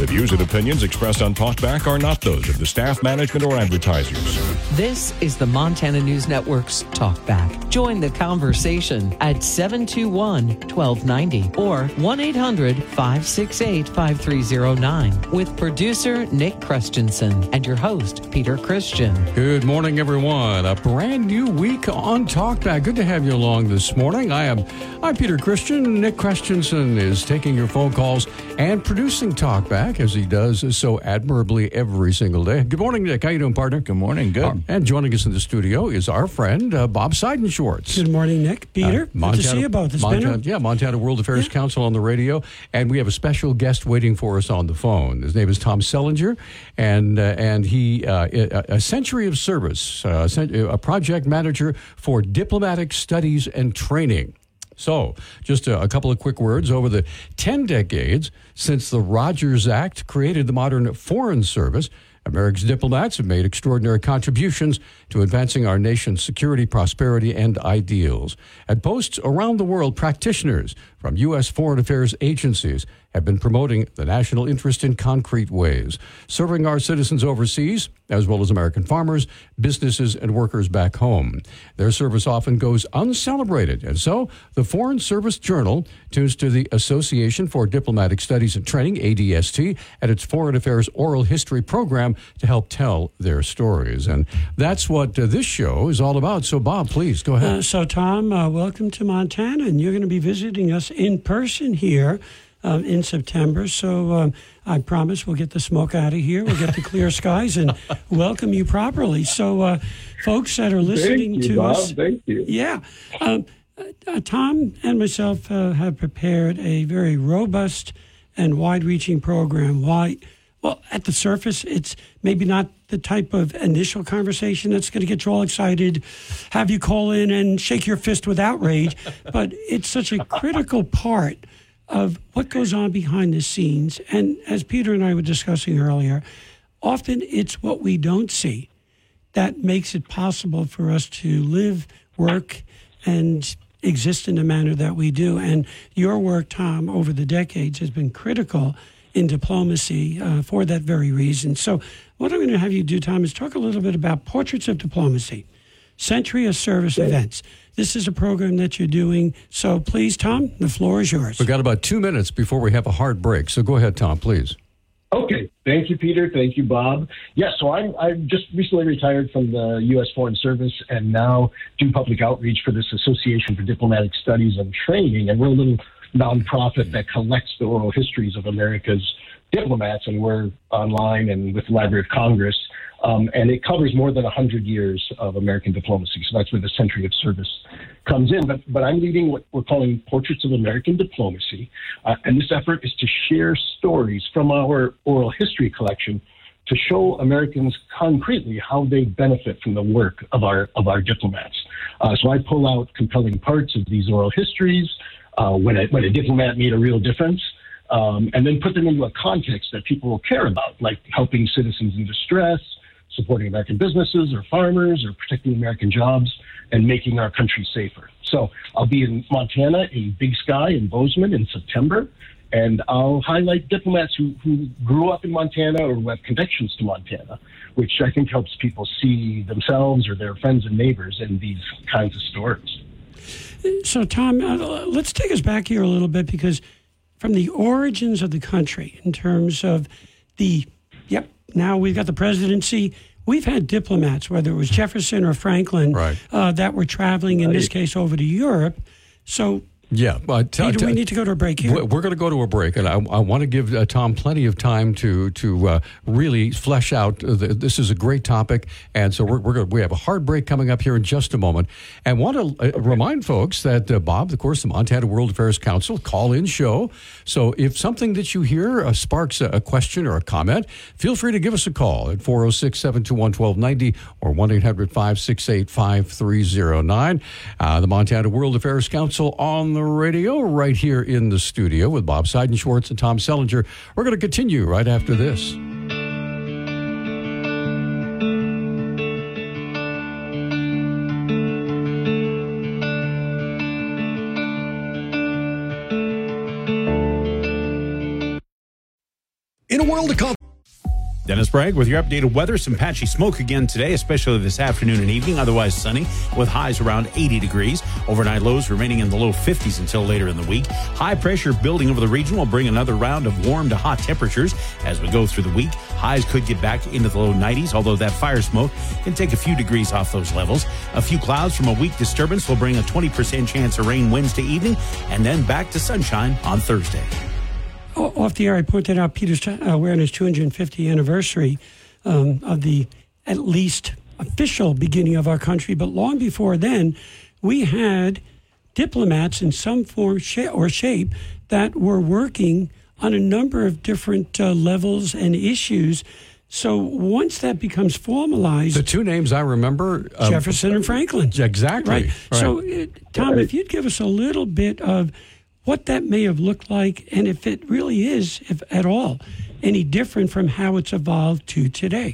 The views and opinions expressed on Talkback are not those of the staff, management, or advertisers. This is the Montana News Network's Talkback. Join the conversation at 721-1290 or 1-800-568-5309 with producer Nick Christensen and your host, Peter Christian. Good morning, everyone. A brand new week on Talkback. Good to have you along this morning. I'm Peter Christian. Nick Christensen is taking your phone calls and producing Talkback, as he does so admirably every single day. Good morning, Nick. How you doing, partner? Good morning. Good. And joining us in the studio is our friend, Bob Seidenschwartz. Good morning, Nick. Peter, good to see you both. Montana World Affairs Council on the radio. And we have a special guest waiting for us on the phone. His name is Tom Sellinger, and he, a century of service, a project manager for diplomatic studies and training. So, just a couple of quick words. Over the 10 decades since the Rogers Act created the modern Foreign Service, America's diplomats have made extraordinary contributions to advancing our nation's security, prosperity, and ideals. At posts around the world, practitioners from U.S. foreign affairs agencies have been promoting the national interest in concrete ways, serving our citizens overseas, as well as American farmers, businesses, and workers back home. Their service often goes uncelebrated, and so the Foreign Service Journal tunes to the Association for Diplomatic Studies and Training, ADST, and its Foreign Affairs Oral History program to help tell their stories. And that's what this show is all about. So, Bob, please, go ahead. So, Tom, welcome to Montana, and you're going to be visiting us in person here in September. So I promise we'll get the smoke out of here. We'll get the clear skies and welcome you properly. So folks that are listening to Bob. us. Thank you. Yeah. Tom and myself have prepared a very robust and wide-reaching program. Why? Well, at the surface, it's maybe not the type of initial conversation that's going to get you all excited, have you call in and shake your fist with outrage, but it's such a critical part of what goes on behind the scenes. And as Peter and I were discussing earlier, often it's what we don't see that makes it possible for us to live, work, and exist in the manner that we do. And your work, Tom, over the decades has been critical in diplomacy for that very reason. So what I'm going to have you do, Tom, is talk a little bit about Portraits of Diplomacy, Century of Service Events. This is a program that you're doing. So please, Tom, the floor is yours. We've got about 2 minutes before we have a hard break. So go ahead, Tom, please. Okay. Thank you, Peter. Thank you, Bob. Yeah, so I'm just recently retired from the U.S. Foreign Service and now do public outreach for this Association for Diplomatic Studies and Training. And we're a little nonprofit that collects the oral histories of America's diplomats, and we're online and with the Library of Congress. And it covers more than 100 years of American diplomacy. So that's where the Century of Service comes in. But I'm leading what we're calling Portraits of American Diplomacy. And this effort is to share stories from our oral history collection to show Americans concretely how they benefit from the work of our diplomats. So I pull out compelling parts of these oral histories, when a diplomat made a real difference, and then put them into a context that people will care about, like helping citizens in distress, supporting American businesses or farmers, or protecting American jobs and making our country safer. So I'll be in Montana, in Big Sky, in Bozeman in September, and I'll highlight diplomats who grew up in Montana or who have connections to Montana, which I think helps people see themselves or their friends and neighbors in these kinds of stories. So, Tom, let's take us back here a little bit, because from the origins of the country, in terms of now we've got the presidency, we've had diplomats, whether it was Jefferson or Franklin, that were traveling, in this case, over to Europe. So, yeah, but Peter, we need to go to a break here. We're going to go to a break, and I want to give Tom plenty of time to really flesh out. This is a great topic, and so we have a hard break coming up here in just a moment. And want to remind folks that Bob, of course, the Montana World Affairs Council call-in show. So if something that you hear sparks a question or a comment, feel free to give us a call at 406-721-1290 or 1-800-568-5309. The Montana World Affairs Council on the radio right here in the studio with Bob Seidenschwartz and Tom Sellinger. We're going to continue right after this. In In a world of Dennis Bragg with your updated weather. Some patchy smoke again today, especially this afternoon and evening. Otherwise sunny with highs around 80 degrees. Overnight lows remaining in the low 50s until later in the week. High pressure building over the region will bring another round of warm to hot temperatures as we go through the week. Highs could get back into the low 90s, although that fire smoke can take a few degrees off those levels. A few clouds from a weak disturbance will bring a 20% chance of rain Wednesday evening, and then back to sunshine on Thursday. Off the air, I pointed out Peter's Awareness 250th anniversary of the at least official beginning of our country. But long before then, we had diplomats in some form or shape that were working on a number of different levels and issues. So once that becomes formalized... The two names I remember... Jefferson and Franklin. Exactly. Right. So, Tom, if you'd give us a little bit of what that may have looked like, and if it really is, if at all, any different from how it's evolved to today.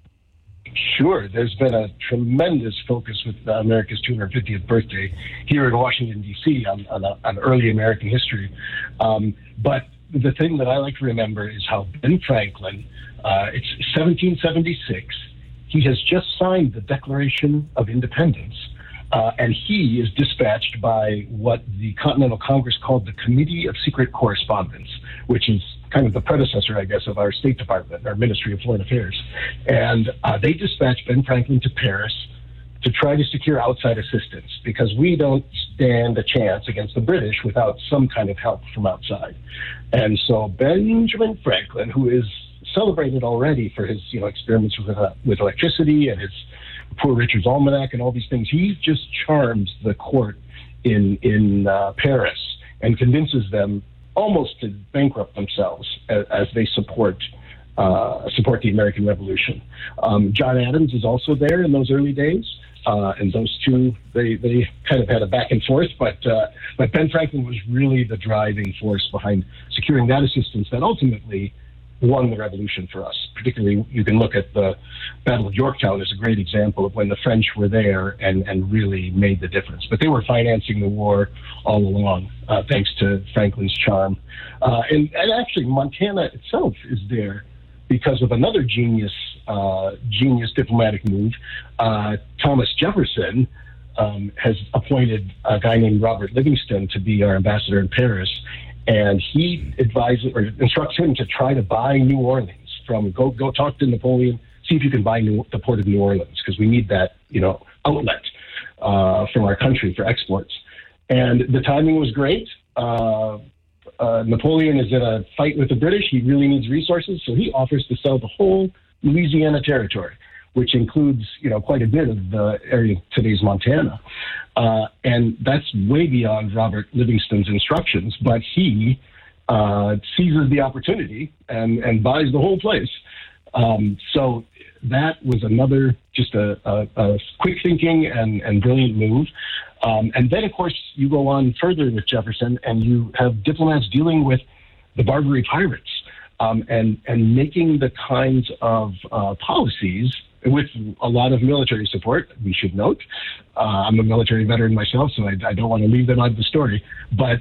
Sure. There's been a tremendous focus with America's 250th birthday here in Washington, D.C. on early American history. But the thing that I like to remember is how Ben Franklin, it's 1776, he has just signed the Declaration of Independence. And he is dispatched by what the Continental Congress called the Committee of Secret Correspondence, which is kind of the predecessor, I guess, of our State Department, our Ministry of Foreign Affairs. And they dispatched Ben Franklin to Paris to try to secure outside assistance, because we don't stand a chance against the British without some kind of help from outside. And so Benjamin Franklin, who is celebrated already for his experiments with electricity and his Poor Richard's Almanac and all these things, he just charms the court in Paris and convinces them almost to bankrupt themselves as they support the American Revolution. John Adams is also there in those early days, and those two they kind of had a back and forth, but Ben Franklin was really the driving force behind securing that assistance that ultimately won the revolution for us. Particularly, you can look at the Battle of Yorktown as a great example of when the French were there and really made the difference. But they were financing the war all along, thanks to Franklin's charm. And actually, Montana itself is there because of another genius diplomatic move. Thomas Jefferson has appointed a guy named Robert Livingston to be our ambassador in Paris. And he advises or instructs him to try to buy New Orleans go talk to Napoleon, see if you can buy the port of New Orleans, because we need that, outlet from our country for exports. And the timing was great. Napoleon is in a fight with the British. He really needs resources, so he offers to sell the whole Louisiana territory, which includes, quite a bit of the area of today's Montana. And that's way beyond Robert Livingston's instructions, but he seizes the opportunity and buys the whole place. So that was another just a quick thinking and brilliant move. And then, of course, you go on further with Jefferson, and you have diplomats dealing with the Barbary pirates and making the kinds of policies with a lot of military support, we should note. I'm a military veteran myself, so I don't want to leave them out of the story. But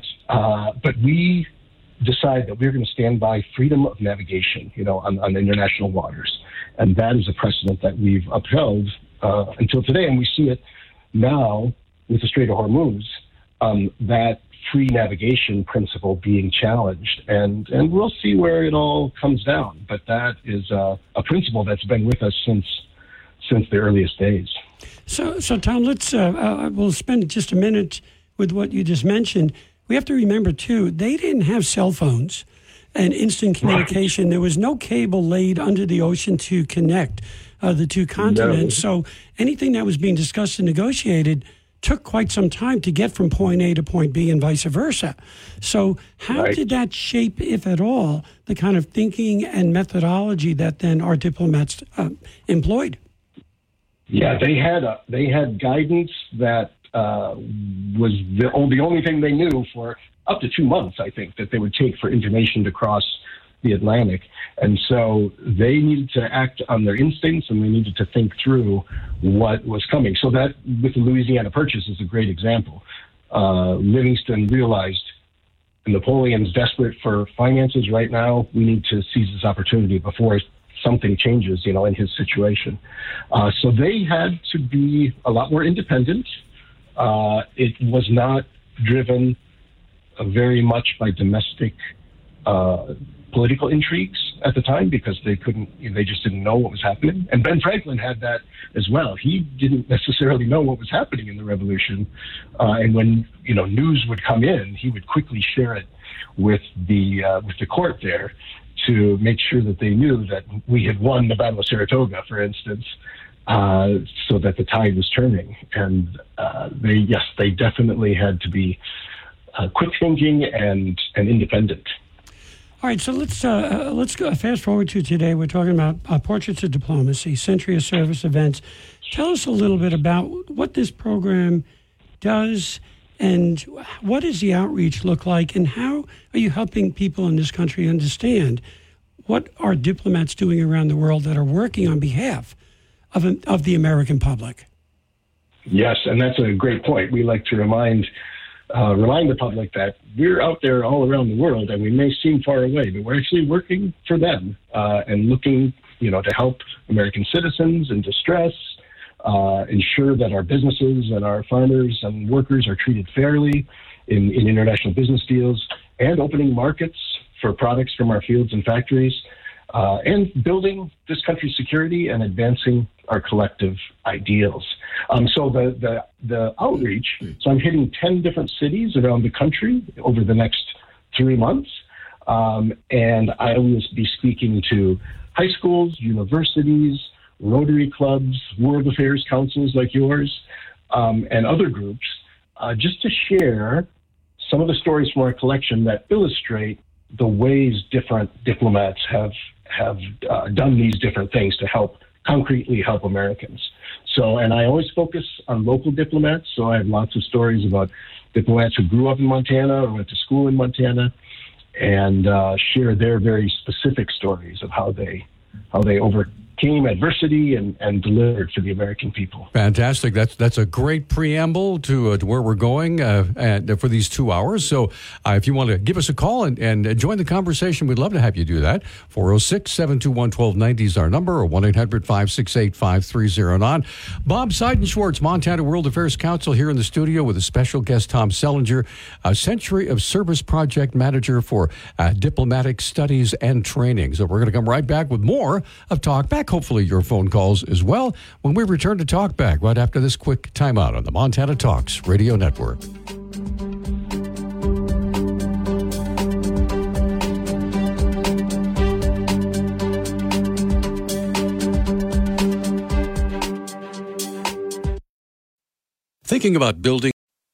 we decide that we're going to stand by freedom of navigation, on international waters. And that is a precedent that we've upheld until today. And we see it now with the Strait of Hormuz, that free navigation principle being challenged. And we'll see where it all comes down. But that is a principle that's been with us since the earliest days. So Tom, let's we'll spend just a minute with what you just mentioned. We have to remember, too, they didn't have cell phones and instant communication. Right. There was no cable laid under the ocean to connect the two continents. No. So anything that was being discussed and negotiated took quite some time to get from point A to point B and vice versa. So how did that shape, if at all, the kind of thinking and methodology that then our diplomats employed? Yeah, they had guidance that was the only thing they knew for up to 2 months, I think, that they would take for information to cross the Atlantic. And so they needed to act on their instincts, and they needed to think through what was coming. So that, with the Louisiana Purchase, is a great example. Livingston realized Napoleon's desperate for finances right now. We need to seize this opportunity before something changes, in his situation. So they had to be a lot more independent. It was not driven very much by domestic political intrigues at the time, because they just didn't know what was happening. And Ben Franklin had that as well. He didn't necessarily know what was happening in the revolution. And when, news would come in, he would quickly share it with the court there to make sure that they knew that we had won the Battle of Saratoga, for instance, so that the tide was turning. And they definitely had to be quick thinking and independent. All right, so let's go fast forward to today. We're talking about Portraits of Diplomacy, Century of Service events. Tell us a little bit about what this program does, and what does the outreach look like, and how are you helping people in this country understand what are diplomats doing around the world that are working on behalf of the American public? Yes, and that's a great point. We like to remind the public that we're out there all around the world, and we may seem far away, but we're actually working for them and looking, to help American citizens in distress, ensure that our businesses and our farmers and workers are treated fairly in international business deals, and opening markets for products from our fields and factories, and building this country's security and advancing our collective ideals. So the outreach, so I'm hitting 10 different cities around the country over the next 3 months. And I will be speaking to high schools, universities, Rotary clubs, World Affairs Councils like yours, and other groups, just to share some of the stories from our collection that illustrate the ways different diplomats have done these different things to concretely help Americans. So, and I always focus on local diplomats. So I have lots of stories about diplomats who grew up in Montana or went to school in Montana, and share their very specific stories of how they overcame adversity and delivered for the American people. Fantastic. That's a great preamble to where we're going for these 2 hours. So if you want to give us a call and join the conversation, we'd love to have you do that. 406-721-1290 is our number, or 1-800-568-5309. Bob Seidenschwartz, Montana World Affairs Council, here in the studio with a special guest, Tom Sellinger, a Century of Service Project Manager for Diplomatic Studies and Training. So we're going to come right back with more of Talk Back. Hopefully your phone calls as well when we return to Talk Back right after this quick timeout on the Montana Talks Radio Network. Thinking about building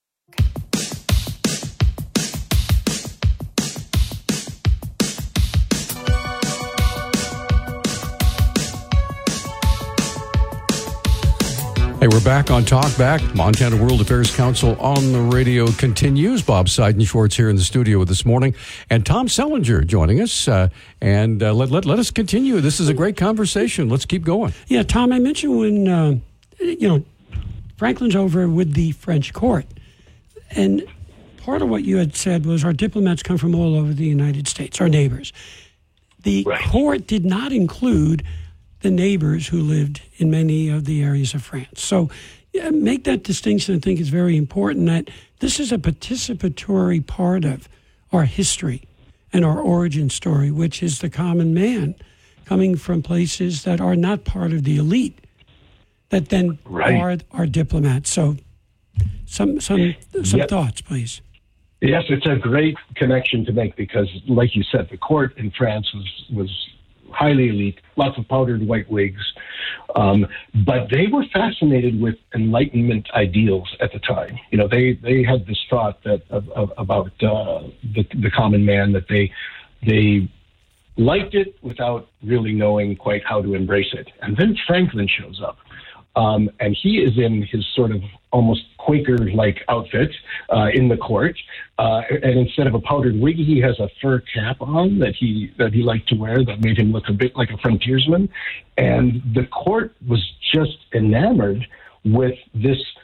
Hey, we're back on Talk Back. Montana World Affairs Council on the radio continues. Bob Seidenschwartz here in the studio with this morning, and Tom Sellinger joining us. Let us continue. This is a great conversation. Let's keep going. Yeah, Tom, I mentioned when Franklin's over with the French court, and part of what you had said was our diplomats come from all over the United States, our neighbors. The court did not include the neighbors who lived in many of the areas of France. So make that distinction. I think is very important, that this is a participatory part of our history and our origin story, which is the common man coming from places that are not part of the elite, that then are diplomats. So some thoughts, please. Yes, it's a great connection to make because, like you said, the court in France was highly elite, lots of powdered white wigs, but they were fascinated with Enlightenment ideals at the time. They had this thought that about the common man, that they liked it without really knowing quite how to embrace it. And then Franklin shows up. And he is in his sort of almost Quaker-like outfit in the court. And instead of a powdered wig, he has a fur cap on that he liked to wear that made him look a bit like a frontiersman. And the court was just enamored with this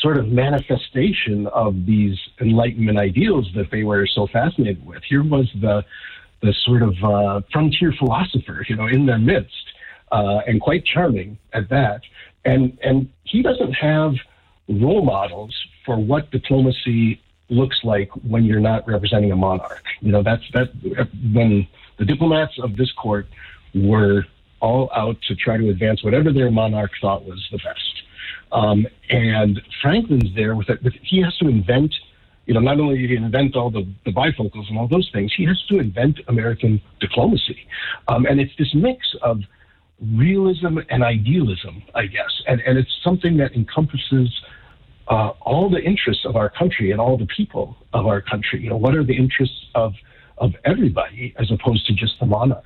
sort of manifestation of these Enlightenment ideals that they were so fascinated with. Here was the sort of frontier philosopher, in their midst, and quite charming at that. And he doesn't have role models for what diplomacy looks like when you're not representing a monarch. That's when the diplomats of this court were all out to try to advance whatever their monarch thought was the best. And Franklin's there with it. He has to invent, not only did he invent all the bifocals and all those things, he has to invent American diplomacy. And it's this mix of realism and idealism, I guess. And it's something that encompasses all the interests of our country and all the people of our country. What are the interests of everybody as opposed to just the monarch?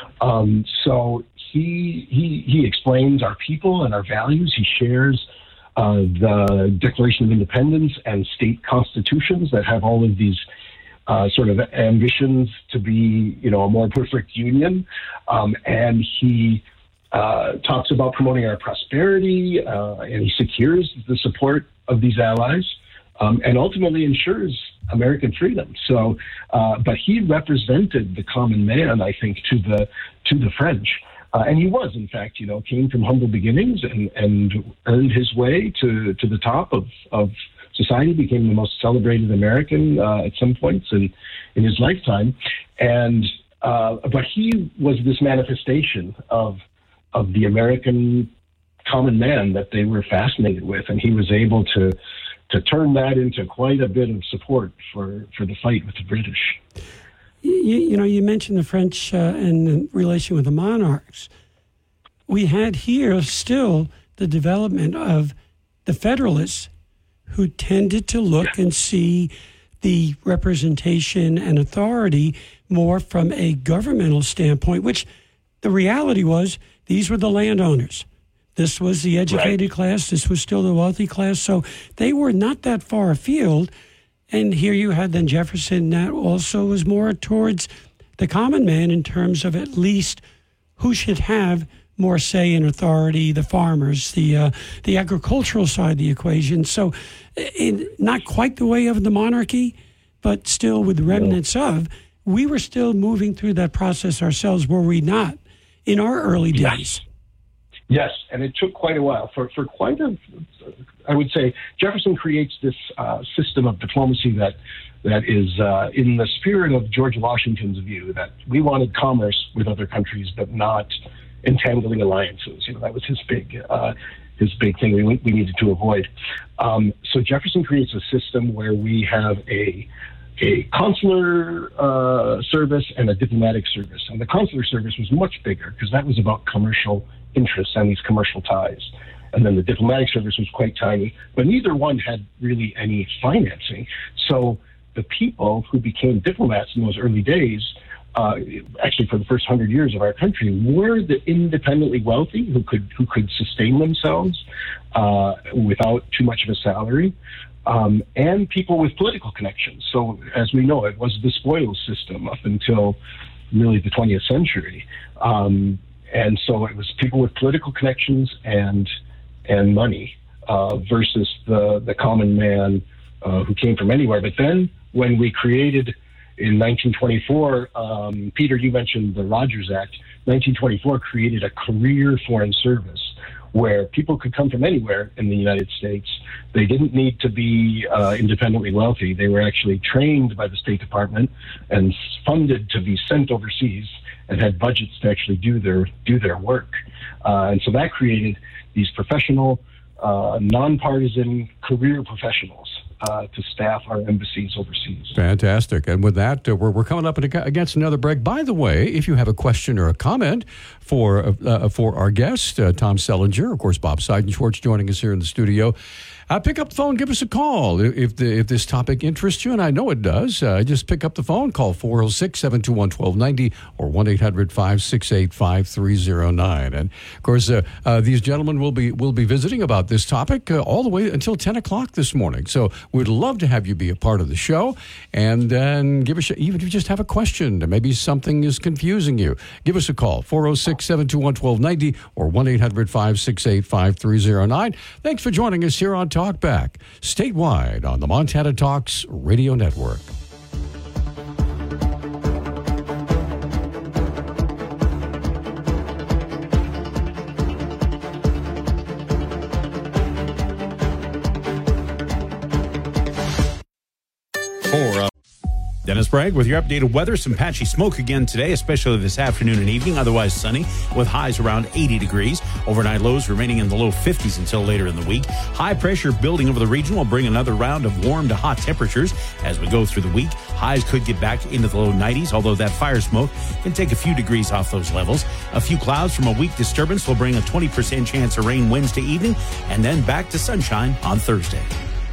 So he explains our people and our values. He shares the Declaration of Independence and state constitutions that have all of these sort of ambitions to be, a more perfect union. And he talks about promoting our prosperity, and he secures the support of these allies, and ultimately ensures American freedom. So, but he represented the common man, I think, to the French. And he was, in fact, came from humble beginnings and earned his way to the top of society, became the most celebrated American at some points in his lifetime. And but he was this manifestation of the American common man that they were fascinated with, and he was able to turn that into quite a bit of support for the fight with the British. You mentioned the French and the relation with the monarchs. We had here still the development of the Federalists, who tended to look and see the representation and authority more from a governmental standpoint, which the reality was these were the landowners. This was the educated class. This was still the wealthy class. So they were not that far afield. And here you had then Jefferson that also was more towards the common man in terms of at least who should have more say and authority, the farmers, the agricultural side of the equation. So not quite the way of the monarchy, but still with remnants of, we were still moving through that process ourselves, were we not, in our early days? Yes, and it took quite a while. For quite I would say, Jefferson creates this system of diplomacy that is in the spirit of George Washington's view, that we wanted commerce with other countries, but not entangling alliances. That was his big thing we needed to avoid. So Jefferson creates a system where we have a consular service and a diplomatic service. And the consular service was much bigger because that was about commercial interests and these commercial ties. And then the diplomatic service was quite tiny, but neither one had really any financing. So the people who became diplomats in those early days, actually for the first 100 years of our country, were the independently wealthy who could sustain themselves without too much of a salary. And people with political connections. So, as we know, it was the spoils system up until really the 20th century. And so it was people with political connections and money versus the common man who came from anywhere. But then when we created in 1924, Peter, you mentioned the Rogers Act, 1924 created a career foreign service where people could come from anywhere in the United States. They didn't need to be independently wealthy. They were actually trained by the State Department and funded to be sent overseas and had budgets to actually do their work. And so that created these professional, nonpartisan career professionals to staff our embassies overseas. Fantastic. And with that, we're coming up against another break. By the way, if you have a question or a comment for our guest, Tom Sellinger, of course, Bob Seidenschwartz joining us here in the studio, pick up the phone, give us a call if this topic interests you, and I know it does. Just pick up the phone, call 406-721-1290 or 1-800-568-5309. And of course, these gentlemen will be visiting about this topic all the way until 10 o'clock this morning. So we'd love to have you be a part of the show, and then give us, even if you just have a question, maybe something is confusing you, give us a call, 406-721-1290 or 1-800-568-5309. Thanks for joining us here on Talk Talk Back, statewide on the Montana Talks Radio Network. Dennis Bragg with your updated weather. Some patchy smoke again today, especially this afternoon and evening. Otherwise sunny with highs around 80 degrees. Overnight lows remaining in the low 50s until later in the week. High pressure building over the region will bring another round of warm to hot temperatures as we go through the week. Highs could get back into the low 90s, although that fire smoke can take a few degrees off those levels. A few clouds from a weak disturbance will bring a 20% chance of rain Wednesday evening, and then back to sunshine on Thursday.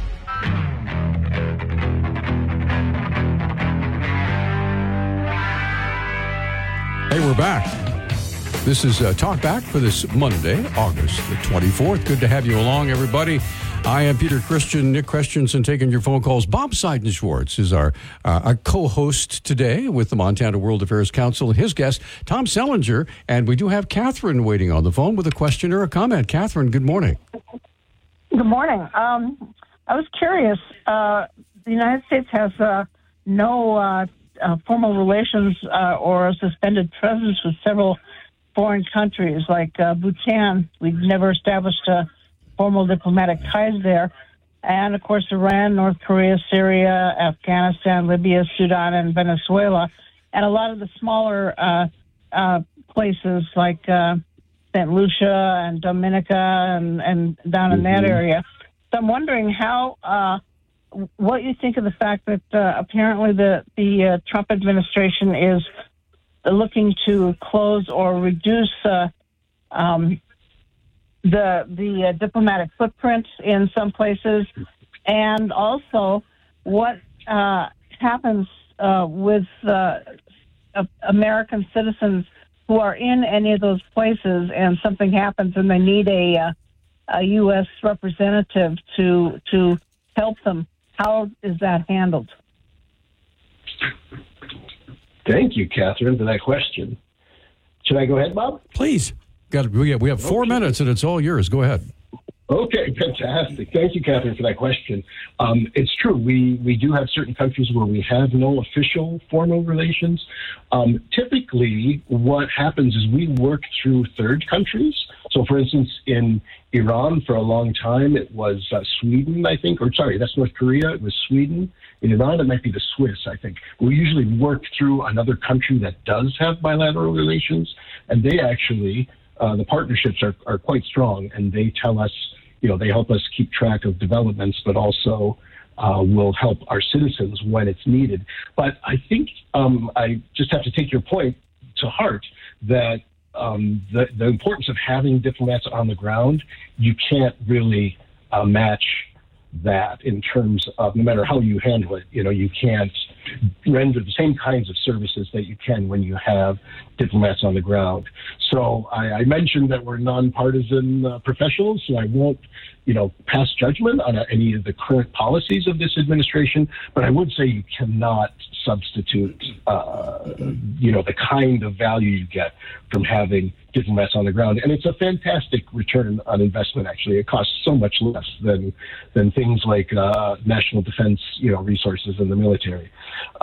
Hey, we're back. This is Talk Back for this Monday, August the 24th. Good to have you along, everybody. I am Peter Christian, Nick Christensen, taking your phone calls. Bob Seidenschwartz is our co-host today with the Montana World Affairs Council, and his guest, Tom Sellinger. And we do have Catherine waiting on the phone with a question or a comment. Catherine, good morning. Good morning. I was curious. The United States has no formal relations or a suspended presence with several foreign countries like Bhutan. We've never established formal diplomatic ties there. And, of course, Iran, North Korea, Syria, Afghanistan, Libya, Sudan, and Venezuela. And a lot of the smaller places like St. Lucia and Dominica and down in that area. So I'm wondering what you think of the fact that apparently the Trump administration is looking to close or reduce the diplomatic footprint in some places, and also what happens with American citizens who are in any of those places and something happens and they need a U.S. representative to help them. How is that handled? Thank you, Catherine, for that question. Should I go ahead, Bob? Please. We have 4 minutes, and it's all yours. Go ahead. Okay, fantastic. Thank you, Catherine, for that question. It's true. We do have certain countries where we have no official formal relations. Typically, what happens is we work through third countries. So, for instance, in Iran, for a long time, it was Sweden, I think. Or, sorry, that's North Korea. It was Sweden. In Iran, it might be the Swiss, I think. We usually work through another country that does have bilateral relations, and they actually, the partnerships are quite strong, and they tell us, they help us keep track of developments, but also will help our citizens when it's needed. But I think I just have to take your point to heart that the importance of having diplomats on the ground, you can't really match that in terms of no matter how you handle it. You can't render the same kinds of services that you can when you have diplomats on the ground. So I mentioned that we're nonpartisan professionals, so I won't, pass judgment on any of the current policies of this administration, but I would say you cannot substitute, the kind of value you get from having diplomats on the ground. And it's a fantastic return on investment, actually. It costs so much less than things like national defense, resources in the military.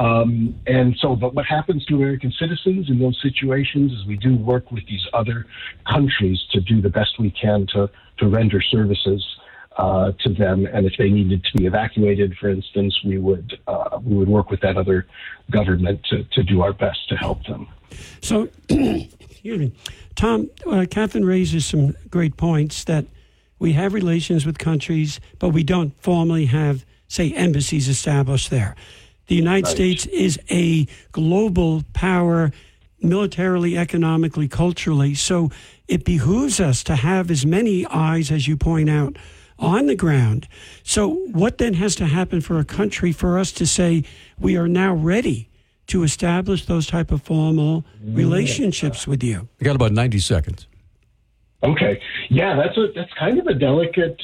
But what happens to American citizens in those situations is we do work with these other countries to do the best we can to render services to them, and if they needed to be evacuated, for instance, we would work with that other government to do our best to help them. So, excuse me, Tom, Catherine raises some great points that we have relations with countries, but we don't formally have, say, embassies established there. The United States is a global power, militarily, economically, culturally, so it behooves us to have as many eyes, as you point out, on the ground. So what then has to happen for a country for us to say we are now ready to establish those type of formal relationships with you? We got about 90 seconds. Okay. Yeah, that's kind of a delicate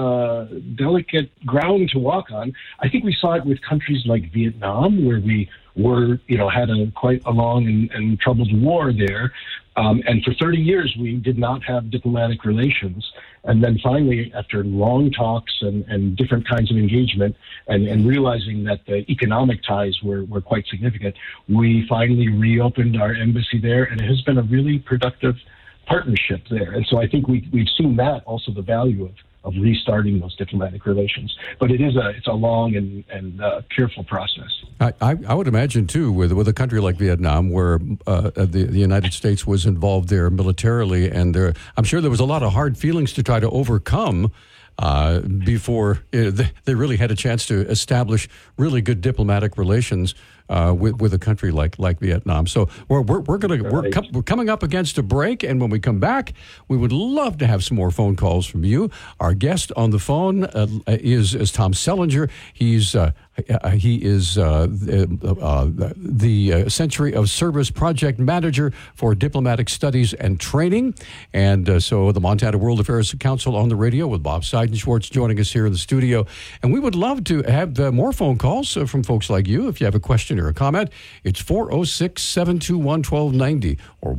ground to walk on. I think we saw it with countries like Vietnam, where we had quite a long and troubled war there. And for 30 years, we did not have diplomatic relations. And then finally, after long talks and different kinds of engagement and realizing that the economic ties were quite significant, we finally reopened our embassy there. And it has been a really productive partnership there. And so I think we've seen that also, the value of restarting those diplomatic relations. But it's a long and careful process. I would imagine, too, with a country like Vietnam, where the United States was involved there militarily, and I'm sure there was a lot of hard feelings to try to overcome before they really had a chance to establish really good diplomatic relations with a country like Vietnam. So we're coming up against a break, and when we come back, we would love to have some more phone calls from you. Our guest on the phone is Tom Sellinger. He is the Century of Service Project Manager for Diplomatic Studies and Training. And so the Montana World Affairs Council on the radio with Bob Seidenschwartz joining us here in the studio. And we would love to have more phone calls from folks like you. If you have a question or a comment, it's 406-721-1290 or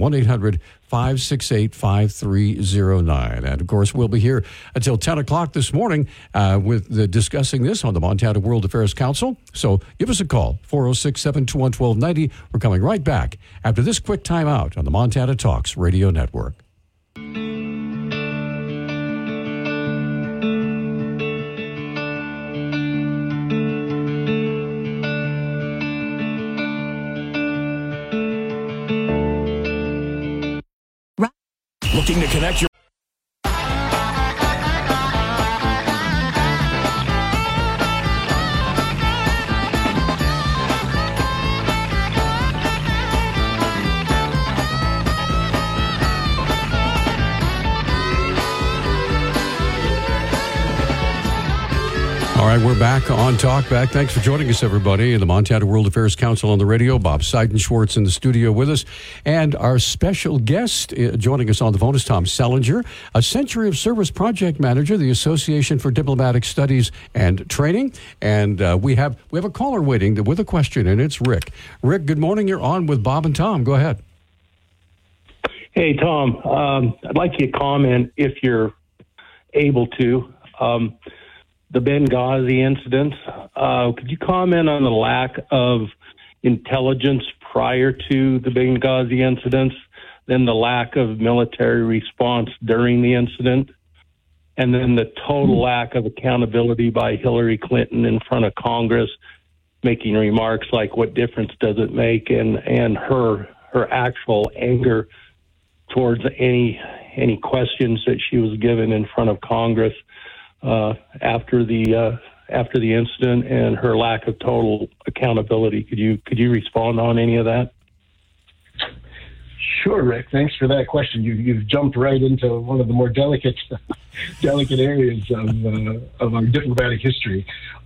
1-800-568-5309. And, of course, we'll be here until 10 o'clock this morning discussing this on the Montana World Affairs Council. So give us a call, 406-721-1290. We're coming right back after this quick time out on the Montana Talks Radio Network. Looking to connect your All right, we're back on Talkback. Thanks for joining us, everybody. The Montana World Affairs Council on the radio. Bob Seidenschwartz in the studio with us. And our special guest joining us on the phone is Tom Sellinger, a Century of Service Project Manager, the Association for Diplomatic Studies and Training. And we have a caller waiting with a question, and it's Rick. Rick, good morning. You're on with Bob and Tom. Go ahead. Hey, Tom. I'd like you to comment, if you're able to, the Benghazi incident. Could you comment on the lack of intelligence prior to the Benghazi incidents, then the lack of military response during the incident, and then the total lack of accountability by Hillary Clinton in front of Congress, making remarks like, what difference does it make, and her actual anger towards any questions that she was given in front of Congress after the incident, and her lack of total accountability. Could you respond on any of that? Sure, Rick. Thanks for that question. You've jumped right into one of the more delicate areas of our diplomatic history.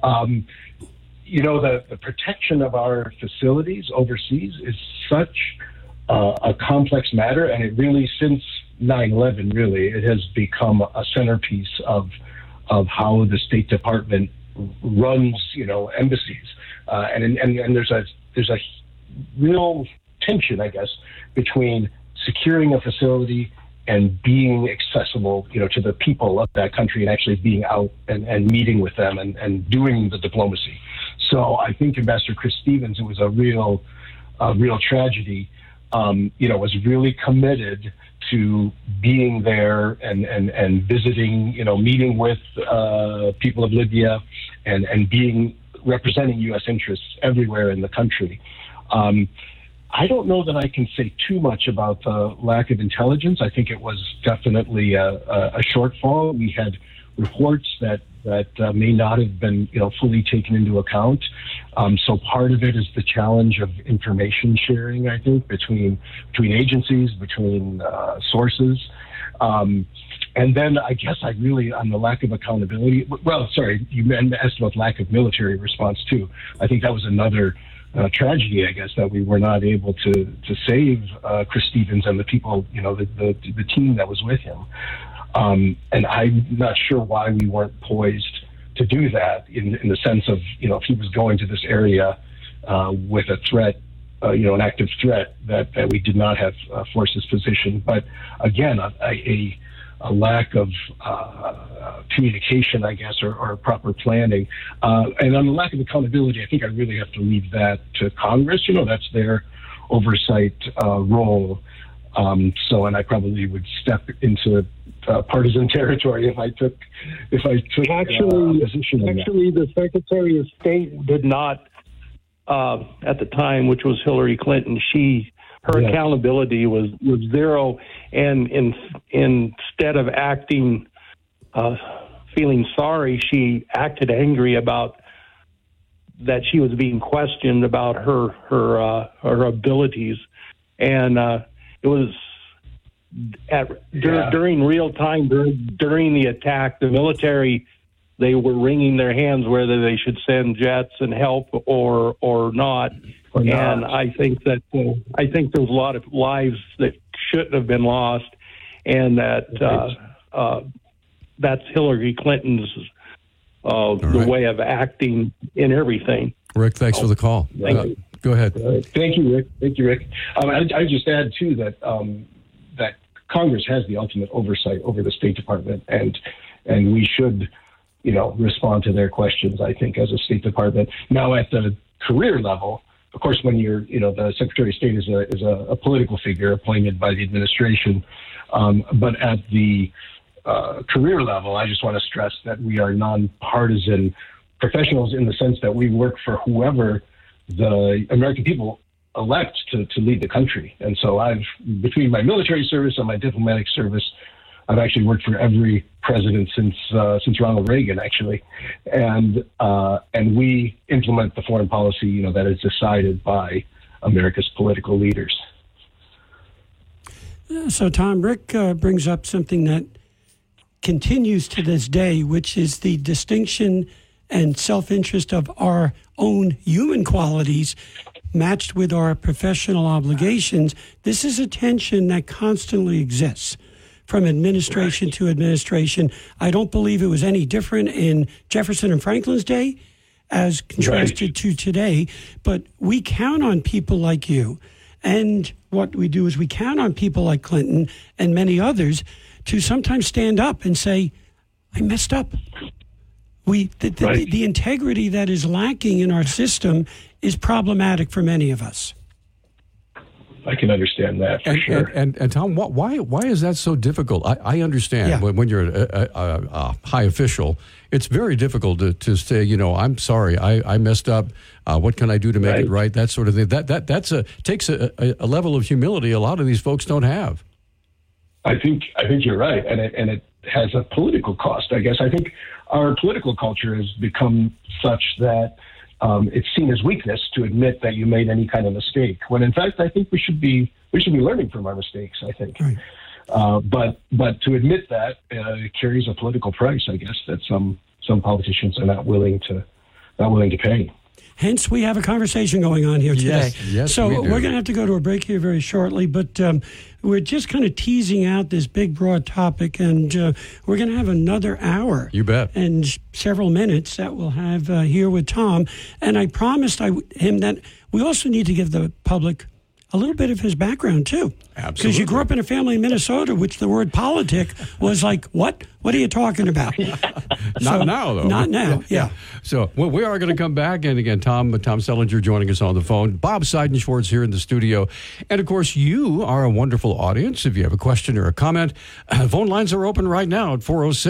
The protection of our facilities overseas is such a complex matter, and it really, since 9/11, really, it has become a centerpiece of how the State Department runs, embassies, and there's a real tension, I guess, between securing a facility and being accessible, to the people of that country, and actually being out and meeting with them and doing the diplomacy. So I think Ambassador Chris Stevens, it was a real tragedy, was really committed to being there and visiting, meeting with people of Libya and representing U.S. interests everywhere in the country. I don't know that I can say too much about the lack of intelligence. I think it was definitely a shortfall. We had reports that may not have been, fully taken into account. So part of it is the challenge of information sharing, I think, between agencies, between sources. And then I guess on the lack of accountability, you asked about lack of military response too. I think that was another tragedy, I guess, that we were not able to save Chris Stevens and the people, the team that was with him. And I'm not sure why we weren't poised to do that in the sense of, if he was going to this area with a threat, an active threat, that we did not have forces positioned. But again, a lack of communication, I guess, or proper planning. And on the lack of accountability, I think I really have to leave that to Congress. That's their oversight role. And I probably would step into partisan territory if I took actually, a position on that. Actually, the Secretary of State did not at the time, which was Hillary Clinton. Her accountability was zero, and instead of acting, feeling sorry, she acted angry about that she was being questioned about her abilities, and it was during real time during the attack, the military, they were wringing their hands whether they should send jets and help or not. And I think that there's a lot of lives that shouldn't have been lost, and that that's Hillary Clinton's the way of acting in everything. Rick, thanks for the call. Go ahead. Thank you, Rick. I just add too that that Congress has the ultimate oversight over the State Department, and we should, respond to their questions, I think, as a State Department. Now, at the career level, of course, when you're, the Secretary of State is a political figure appointed by the administration. But at the career level, I just want to stress that we are nonpartisan professionals in the sense that we work for whoever the American people elect to lead the country. And so between my military service and my diplomatic service, I've actually worked for every president since Ronald Reagan, actually, and we implement the foreign policy, that is decided by America's political leaders. So, Tom, Rick brings up something that continues to this day, which is the distinction and self-interest of our own human qualities matched with our professional obligations. This is a tension that constantly exists from administration to administration. I don't believe it was any different in Jefferson and Franklin's day as contrasted to today, but we count on people like you. And what we do is we count on people like Clinton and many others to sometimes stand up and say, I messed up. The integrity that is lacking in our system is problematic for many of us. I can understand that for sure. And Tom, why is that so difficult? I understand when you're a high official, it's very difficult to say, I'm sorry, I messed up. What can I do to make it right? That sort of thing. That takes a level of humility a lot of these folks don't have. I think you're right, and it has a political cost. I guess I think our political culture has become such that it's seen as weakness to admit that you made any kind of mistake, when in fact I think we should be learning from our mistakes. I think, but to admit that carries a political price, I guess, that some politicians are not willing to pay. Hence, we have a conversation going on here today. Yes, so we're going to have to go to a break here very shortly, but we're just kind of teasing out this big, broad topic, and we're going to have another hour. You bet. And several minutes that we'll have here with Tom. And I promised him that we also need to give the public a little bit of his background, too. Absolutely. Because you grew up in a family in Minnesota, which the word politic was like, what? What are you talking about? Not now, though. Not now, yeah. So we are going to come back. And again, Tom Sellinger joining us on the phone. Bob Seidenschwartz here in the studio. And, of course, you are a wonderful audience. If you have a question or a comment, phone lines are open right now at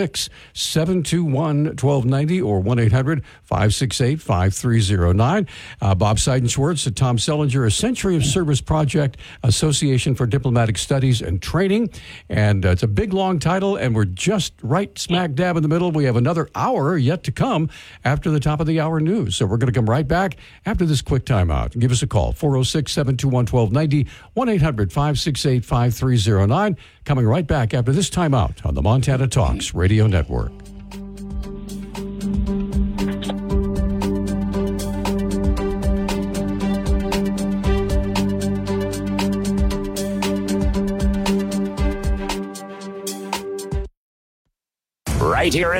406-721-1290 or 1-800-568-5309. Bob Seidenschwartz and Tom Sellinger, a Century of Service Project, Association for Diplomatic Studies and Training. And it's a big, long title, and we're just right smack dab in the middle. We have another hour yet to come after the top of the hour news. So we're going to come right back after this quick timeout. Give us a call, 406-721-1290, 1-800-568-5309. Coming right back after this timeout on the Montana Talks Radio Network. right here.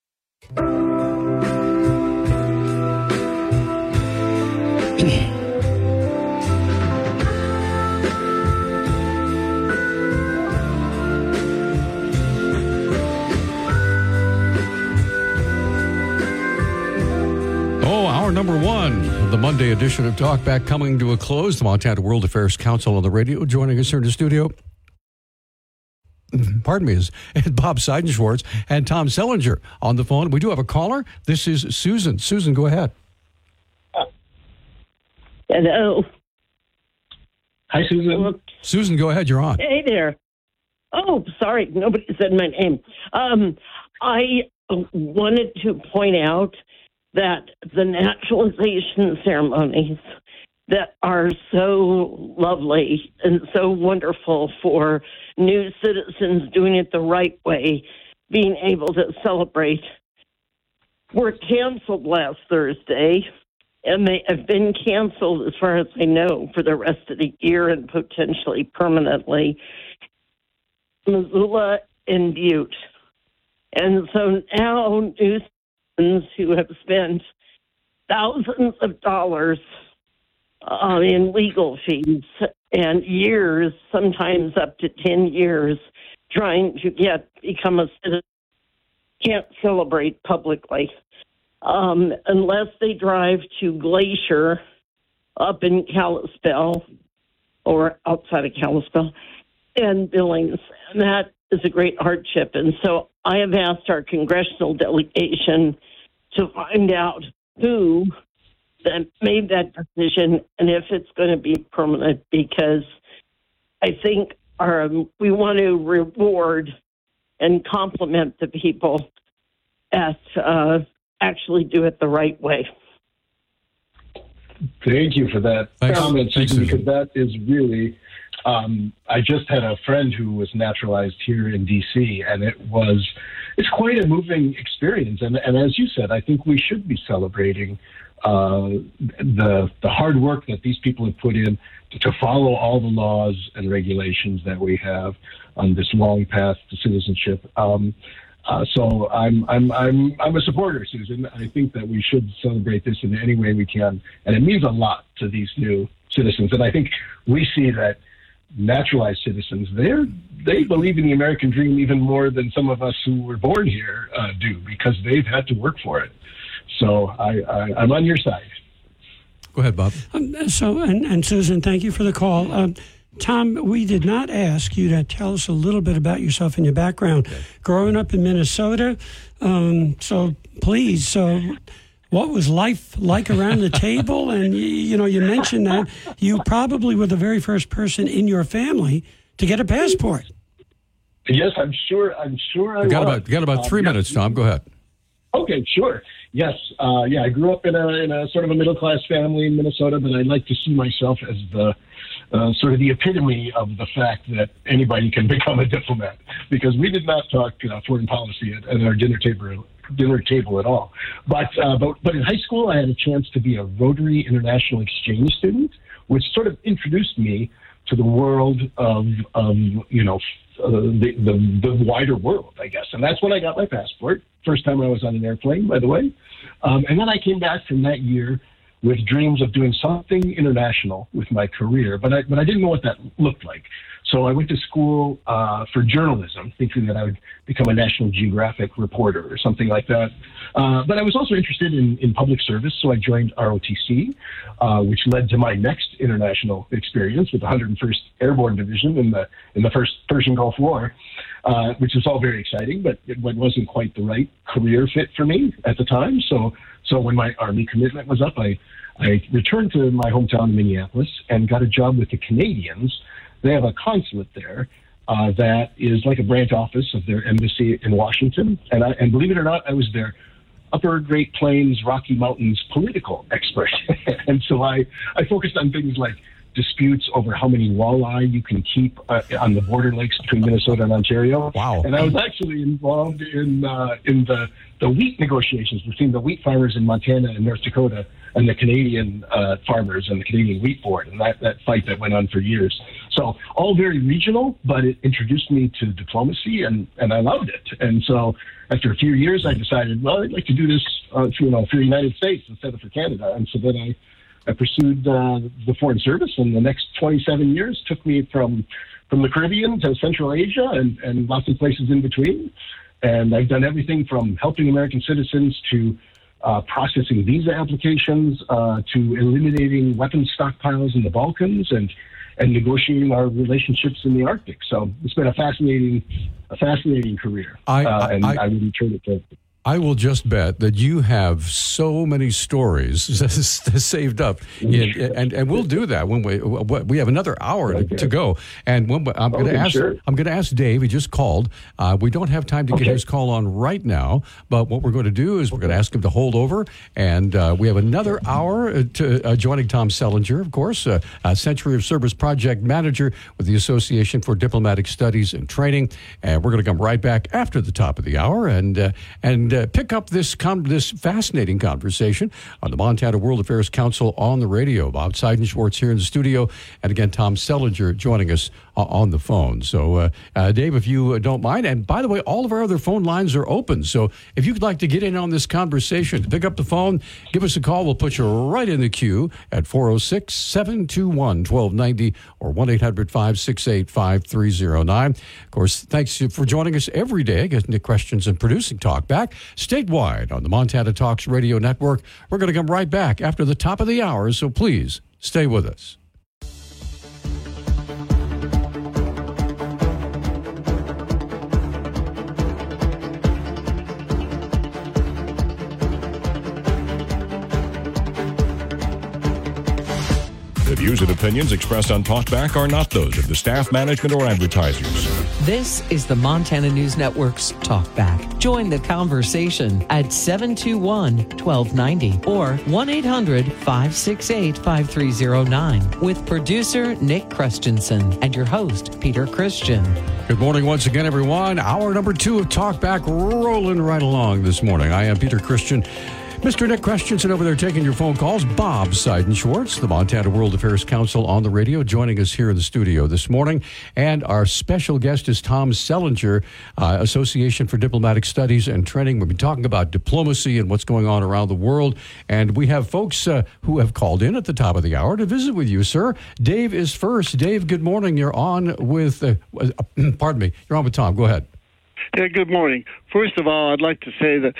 Hour number one of the Monday edition of Talkback coming to a close. The Montana World Affairs Council on the radio. Joining us here in the studio, pardon me, is Bob Seidenschwartz and Tom Sellinger on the phone. We do have a caller. This is Susan. Susan, go ahead. Hello. Hi, Susan. Susan, go ahead. You're on. Hey there. Oh, sorry. Nobody said my name. I wanted to point out that the naturalization ceremonies that are so lovely and so wonderful for new citizens doing it the right way, being able to celebrate, were canceled last Thursday, and they have been canceled, as far as I know, for the rest of the year and potentially permanently, Missoula and Butte. And so now new citizens who have spent thousands of dollars in legal fees and years, sometimes up to 10 years, trying to become a citizen, can't celebrate publicly unless they drive to Glacier up in Kalispell or outside of Kalispell and Billings. And that is a great hardship. And so I have asked our congressional delegation to find out who that made that decision and if it's going to be permanent, because I think we want to reward and compliment the people that actually do it the right way. Thank you for that comment, Susan, because that is really, I just had a friend who was naturalized here in D.C., and it's quite a moving experience. And as you said, I think we should be celebrating the hard work that these people have put in to follow all the laws and regulations that we have on this long path to citizenship. So I'm a supporter, Susan. I think that we should celebrate this in any way we can, and it means a lot to these new citizens. And I think we see that naturalized citizens, they believe in the American dream even more than some of us who were born here do, because they've had to work for it. So I'm on your side. Go ahead, Bob. And Susan, thank you for the call. Tom, we did not ask you to tell us a little bit about yourself and your background. Okay. Growing up in Minnesota, so what was life like around the table? And, you mentioned that you probably were the very first person in your family to get a passport. Yes, I'm sure I got about 3 minutes, Tom. Go ahead. Okay, sure. Yes. I grew up in a sort of a middle-class family in Minnesota, but I like to see myself as the sort of the epitome of the fact that anybody can become a diplomat, because we did not talk foreign policy at our dinner table at all. But in high school, I had a chance to be a Rotary International Exchange student, which sort of introduced me to the world of the wider world, I guess. And that's when I got my passport. First time I was on an airplane, by the way. And then I came back from that year with dreams of doing something international with my career, but I didn't know what that looked like. So I went to school for journalism, thinking that I would become a National Geographic reporter or something like that. But I was also interested in public service, so I joined ROTC, which led to my next international experience with the 101st Airborne Division in the first Persian Gulf War, which was all very exciting, but it wasn't quite the right career fit for me at the time. So when my Army commitment was up, I returned to my hometown in Minneapolis and got a job with the Canadians. They have a consulate there that is like a branch office of their embassy in Washington. And believe it or not, I was their Upper Great Plains, Rocky Mountains political expert. And so I focused on things like disputes over how many walleye you can keep on the border lakes between Minnesota and Ontario. Wow. And I was actually involved in the wheat negotiations between the wheat farmers in Montana and North Dakota and the Canadian farmers and the Canadian Wheat Board, and that fight that went on for years. So all very regional, but it introduced me to diplomacy, and I loved it. And so after a few years, I decided, well, I'd like to do this for the United States instead of for Canada. And so then I pursued the Foreign Service, and the next 27 years took me from the Caribbean to Central Asia and lots of places in between. And I've done everything from helping American citizens to processing visa applications to eliminating weapons stockpiles in the Balkans and negotiating our relationships in the Arctic. So it's been a fascinating career. And I really turn it to. I will just bet that you have so many stories saved up, and we'll do that when we have another hour to go. And I'm going to ask Dave. He just called. We don't have time to get his call on right now, but what we're going to do is we're going to ask him to hold over, and we have another hour to joining Tom Sellinger, of course, a Century of Service project manager with the Association for Diplomatic Studies and Training. And we're going to come right back after the top of the hour and pick up this fascinating conversation on the Montana World Affairs Council on the radio. Bob Seidenschwartz here in the studio, and again, Tom Sellinger joining us on the phone. So, Dave, if you don't mind, and by the way, all of our other phone lines are open. So if you'd like to get in on this conversation, pick up the phone, give us a call. We'll put you right in the queue at 406-721-1290 or 1-800-568-5309. Of course, thanks for joining us every day, getting the questions and producing Talkback statewide on the Montana Talks Radio Network. We're going to come right back after the top of the hour, so please stay with us. The views and opinions expressed on Talkback are not those of the staff, management, or advertisers. This is the Montana News Network's Talkback. Join the conversation at 721-1290 or 1-800-568-5309 with producer Nick Christensen and your host, Peter Christian. Good morning once again, everyone. Hour number 2 of Talkback rolling right along this morning. I am Peter Christian. Mr. Nick Christensen over there taking your phone calls. Bob Seidenschwartz, the Montana World Affairs Council on the radio, joining us here in the studio this morning. And our special guest is Tom Sellinger, Association for Diplomatic Studies and Training. We've been talking about diplomacy and what's going on around the world. And we have folks who have called in at the top of the hour to visit with you, sir. Dave is first. Dave, good morning. You're on with, pardon me, you're on with Tom. Go ahead. Yeah, good morning. First of all, I'd like to say that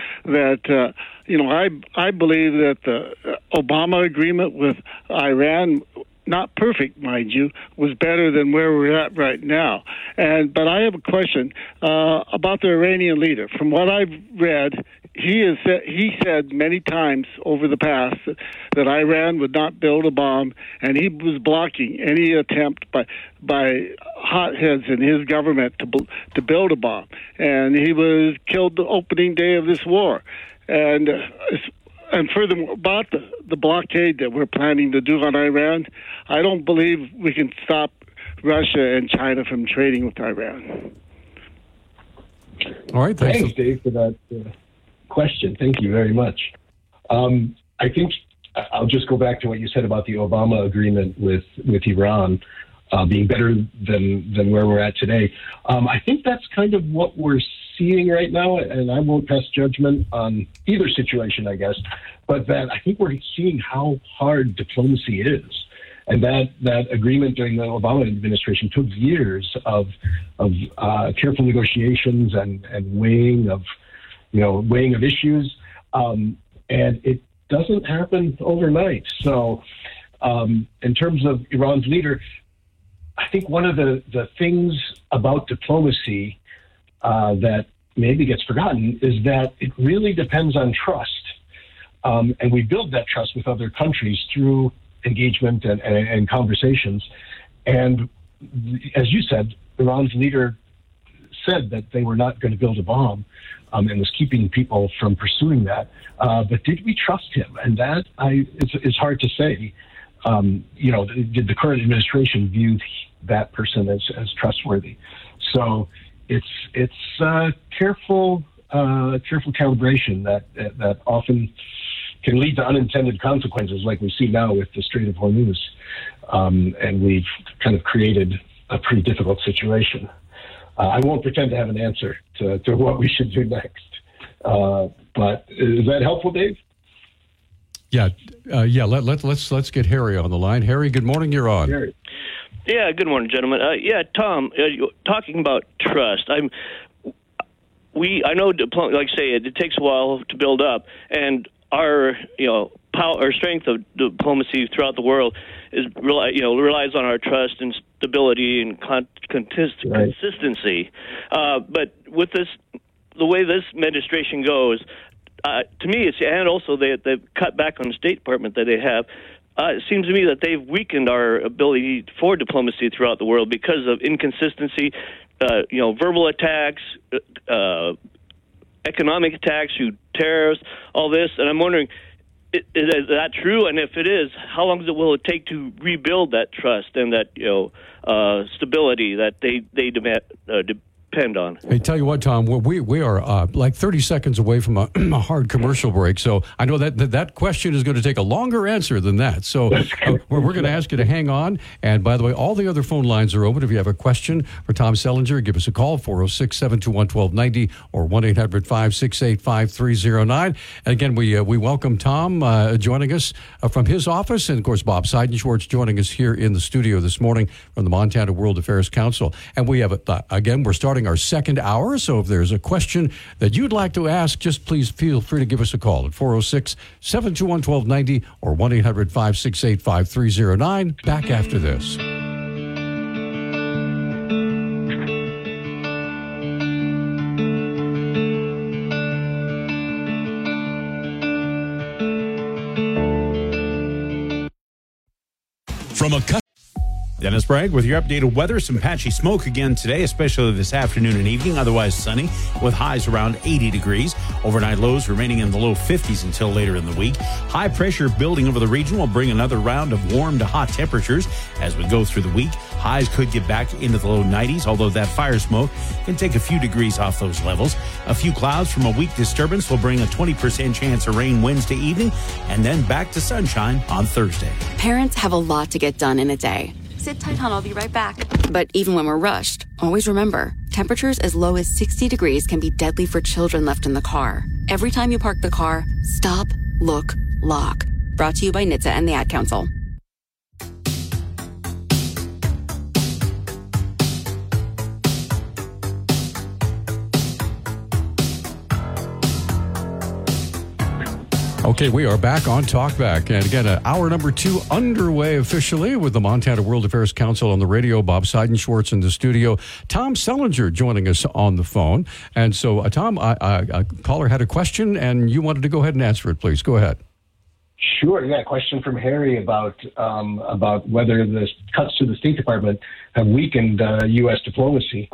I believe that the Obama agreement with Iran, not perfect, mind you, was better than where we're at right now. But I have a question about the Iranian leader. From what I've read, he said many times over the past that Iran would not build a bomb, and he was blocking any attempt by hotheads in his government to build a bomb. And he was killed the opening day of this war. And furthermore, about the blockade that we're planning to do on Iran, I don't believe we can stop Russia and China from trading with Iran. All right, thanks Dave, for that question. Thank you very much. I think I'll just go back to what you said about the Obama agreement with Iran being better than where we're at today. I think that's kind of what we're seeing right now, and I won't pass judgment on either situation, I guess, but that I think we're seeing how hard diplomacy is. And that agreement during the Obama administration took years of careful negotiations and weighing of issues, and it doesn't happen overnight. So, in terms of Iran's leader, I think one of the things about diplomacy that maybe gets forgotten is that it really depends on trust, and we build that trust with other countries through engagement and conversations. And as you said, Iran's leader said that they were not going to build a bomb, and was keeping people from pursuing that. But did we trust him? And that is hard to say. did the current administration view that person as trustworthy? So it's careful calibration that often can lead to unintended consequences, like we see now with the Strait of Hormuz, and we've kind of created a pretty difficult situation. I won't pretend to have an answer to what we should do next, but is that helpful, Dave? Yeah. Let's get Harry on the line. Harry, good morning. You're on. Harry. Yeah, good morning, gentlemen. Tom, talking about trust. I know, like I say, it takes a while to build up, and our power or strength of diplomacy throughout the world relies on our trust and stability and consistency. But with the way this administration goes, to me, and also they've cut back on the State Department that they have. It seems to me that they've weakened our ability for diplomacy throughout the world because of inconsistency, verbal attacks, economic attacks through tariffs, all this. And I'm wondering, is that true? And if it is, how long will it take to rebuild that trust and that stability that they depend on? Hey, tell you what, Tom, we are like 30 seconds away from a hard commercial break, so I know that question is going to take a longer answer than that. So we're going to ask you to hang on. And by the way, all the other phone lines are open. If you have a question for Tom Sellinger, give us a call, 406-721-1290 or 1-800-568-5309. And again, we welcome Tom joining us from his office, and of course, Bob Seidenschwartz joining us here in the studio this morning from the Montana World Affairs Council. And we have, again, we're starting our second hour, so if there's a question that you'd like to ask, just please feel free to give us a call at 406-721-1290 or 1-800-568-5309. Back after this. From a Dennis Bragg with your updated weather. Some patchy smoke again today, especially this afternoon and evening. Otherwise sunny with highs around 80 degrees. Overnight lows remaining in the low 50s until later in the week. High pressure building over the region will bring another round of warm to hot temperatures as we go through the week. Highs could get back into the low 90s, although that fire smoke can take a few degrees off those levels. A few clouds from a weak disturbance will bring a 20% chance of rain Wednesday evening, and then back to sunshine on Thursday. Parents have a lot to get done in a day. Sit tight, hon. I'll be right back. But even when we're rushed, always remember, temperatures as low as 60 degrees can be deadly for children left in the car. Every time you park the car, stop, look, lock. Brought to you by NHTSA and the Ad Council. Okay, we are back on Talkback. And again, hour number 2 underway officially with the Montana World Affairs Council on the radio. Bob Seidenschwartz in the studio. Tom Sellinger joining us on the phone. And so, Tom, a caller had a question, and you wanted to go ahead and answer it, please. Go ahead. Sure. Yeah, question from Harry about whether the cuts to the State Department have weakened U.S. diplomacy.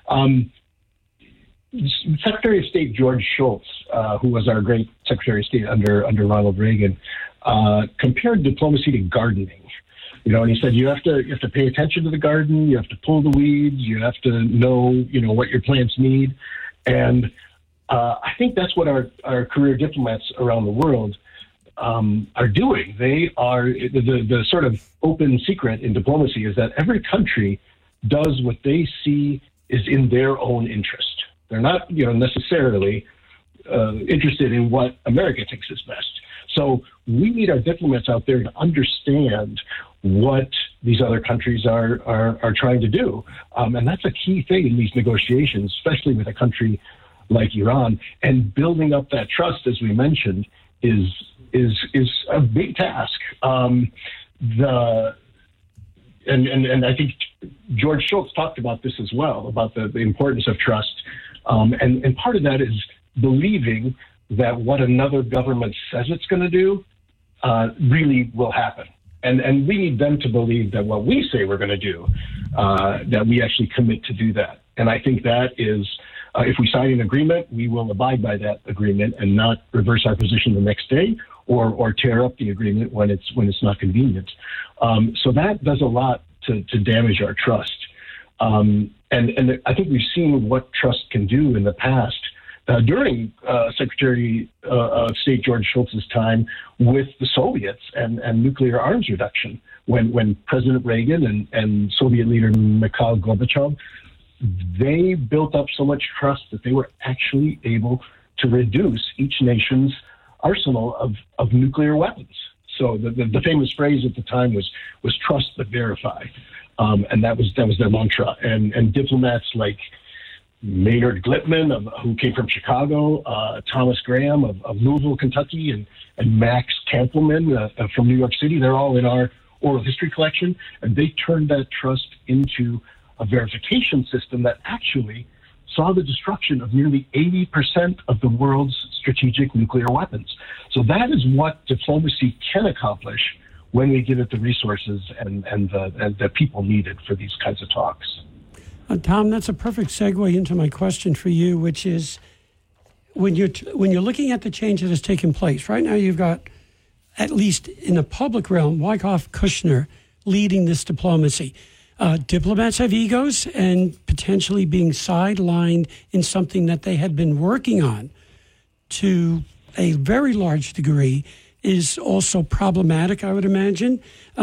Secretary of State George Shultz, who was our great Secretary of State under Ronald Reagan, compared diplomacy to gardening. And he said you have to pay attention to the garden, you have to pull the weeds, you have to know what your plants need, and I think that's what our career diplomats around the world are doing. They are the sort of open secret in diplomacy is that every country does what they see is in their own interest. They're not, necessarily interested in what America thinks is best. So we need our diplomats out there to understand what these other countries are trying to do, and that's a key thing in these negotiations, especially with a country like Iran. And building up that trust, as we mentioned, is a big task. And I think George Shultz talked about this as well, about the importance of trust. And part of that is believing that what another government says it's going to do really will happen. And we need them to believe that what we say we're going to do, that we actually commit to do that. And I think that is, if we sign an agreement, we will abide by that agreement and not reverse our position the next day or tear up the agreement when it's not convenient. So that does a lot to damage our trust. And I think we've seen what trust can do in the past. During Secretary of State George Shultz's time with the Soviets and nuclear arms reduction, when President Reagan and Soviet leader Mikhail Gorbachev, they built up so much trust that they were actually able to reduce each nation's arsenal of nuclear weapons. So the famous phrase at the time was trust but verify, and that was their mantra. And diplomats like Maynard Glickman, who came from Chicago, Thomas Graham of Louisville, Kentucky, and Max Kampelman from New York City, they're all in our oral history collection, and they turned that trust into a verification system that actually saw the destruction of nearly 80% of the world's strategic nuclear weapons. So that is what diplomacy can accomplish when we give it the resources and the people needed for these kinds of talks. Tom, that's a perfect segue into my question for you, which is when you're looking at the change that has taken place, right now you've got, at least in the public realm, Wyckoff Kushner leading this diplomacy. Diplomats have egos, and potentially being sidelined in something that they had been working on to a very large degree is also problematic, I would imagine.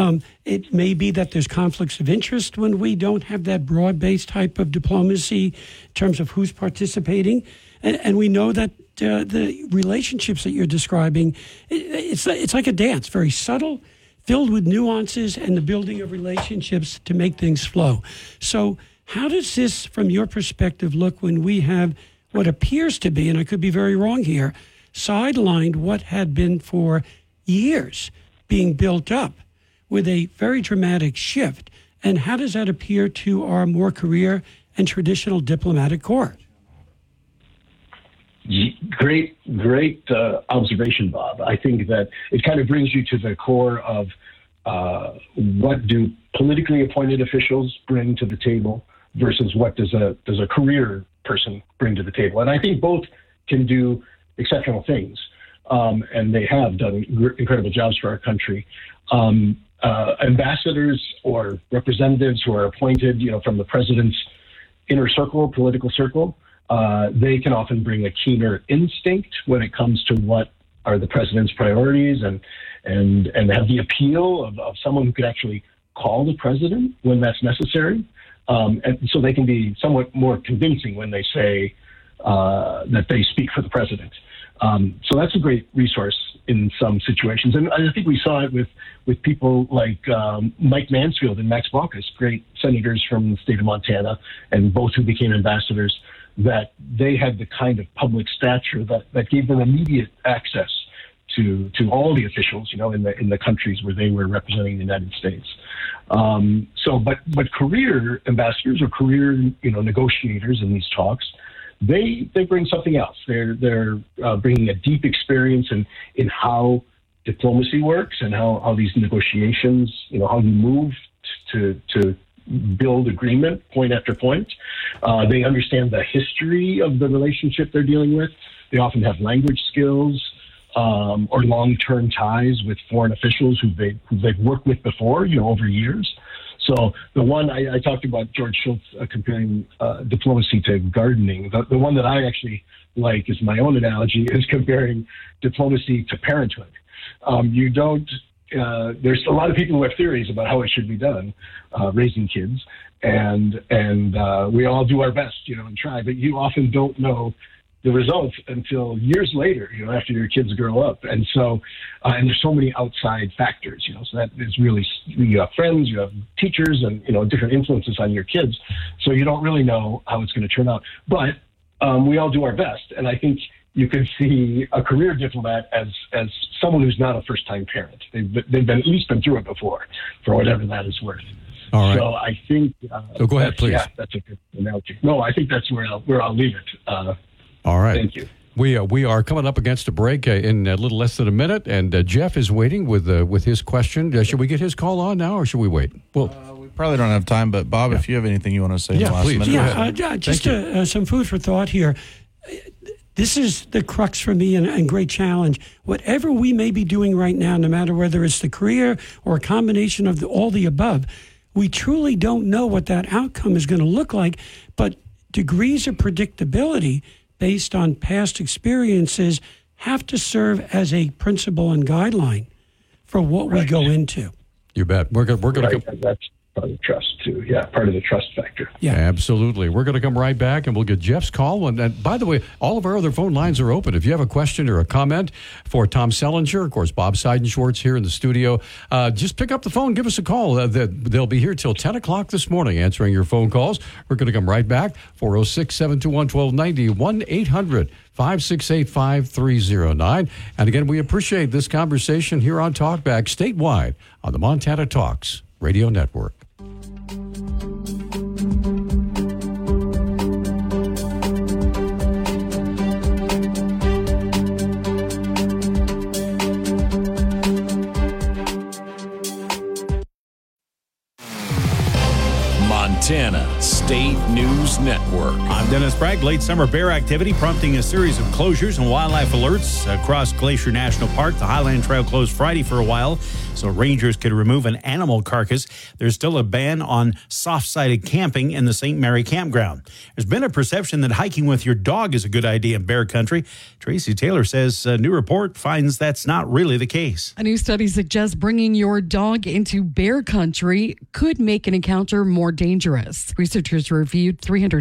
It may be that there's conflicts of interest when we don't have that broad-based type of diplomacy in terms of who's participating. And we know that the relationships that you're describing, it's like a dance, very subtle, filled with nuances and the building of relationships to make things flow. So how does this, from your perspective, look when we have what appears to be, and I could be very wrong here, sidelined what had been for years being built up with a very dramatic shift? And how does that appear to our more career and traditional diplomatic corps? Great observation, Bob. I think that it kind of brings you to the core of what do politically appointed officials bring to the table versus what does a career person bring to the table. And I think both can do exceptional things, and they have done incredible jobs for our country. Ambassadors or representatives who are appointed, from the president's inner circle, political circle, they can often bring a keener instinct when it comes to what are the president's priorities and have the appeal of someone who could actually call the president when that's necessary. And so they can be somewhat more convincing when they say that they speak for the president. So that's a great resource in some situations. And I think we saw it with people like Mike Mansfield and Max Baucus, great senators from the state of Montana, and both who became ambassadors, that they had the kind of public stature that gave them immediate access to all the officials, in the countries where they were representing the United States. But career ambassadors or career, negotiators in these talks, they bring something else. They're bringing a deep experience in how diplomacy works and how these negotiations, how you move to build agreement point after point. They understand the history of the relationship they're dealing with. They often have language skills or long-term ties with foreign officials who they've worked with before, over years. So the one I talked about, George Shultz comparing diplomacy to gardening. The one that I actually like is my own analogy is comparing diplomacy to parenthood. There's a lot of people who have theories about how it should be done, raising kids, and we all do our best, and try, but you often don't know the results until years later, after your kids grow up. And so, and there's so many outside factors, so that is really, you have friends, you have teachers, and, different influences on your kids. So you don't really know how it's going to turn out. But we all do our best. And I think you can see a career diplomat as someone who's not a first-time parent. They've at least been through it before, for whatever that is worth. All right. So I think... so go ahead, please. Yeah, that's a good analogy. No, I think that's where I'll leave it. All right. Thank you. We are coming up against a break in a little less than a minute, and Jeff is waiting with his question. Should we get his call on now, or should we wait? Well, we probably don't have time, but Bob, if you have anything you want to say in the last please. minute. Just some food for thought here. this is the crux for me and great challenge. Whatever we may be doing right now, no matter whether it's the career or a combination of all the above, we truly don't know what that outcome is going to look like. But degrees of predictability based on past experiences have to serve as a principle and guideline for what we go into. You bet. We're going to That's part of the trust too. Yeah, part of the trust factor. Yeah, absolutely. We're going to come right back, and we'll get Jeff's call. And by the way, all of our other phone lines are open. If you have a question or a comment for Tom Sellinger, of course, Bob Seidenschwartz here in the studio, just pick up the phone, give us a call. They'll be here till 10 o'clock this morning answering your phone calls. We're going to come right back. 406-721-1290, 1-800-568-5309. And again, we appreciate this conversation here on Talkback statewide on the Montana Talks Radio Network. Montana State News Network. I'm Dennis Bragg. Late summer bear activity prompting a series of closures and wildlife alerts across Glacier National Park. The Highland Trail closed Friday for a while so rangers could remove an animal carcass. There's still a ban on soft-sided camping in the St. Mary Campground. There's been a perception that hiking with your dog is a good idea in bear country. Tracy Taylor says a new report finds that's not really the case. A new study suggests bringing your dog into bear country could make an encounter more dangerous. Researchers reviewed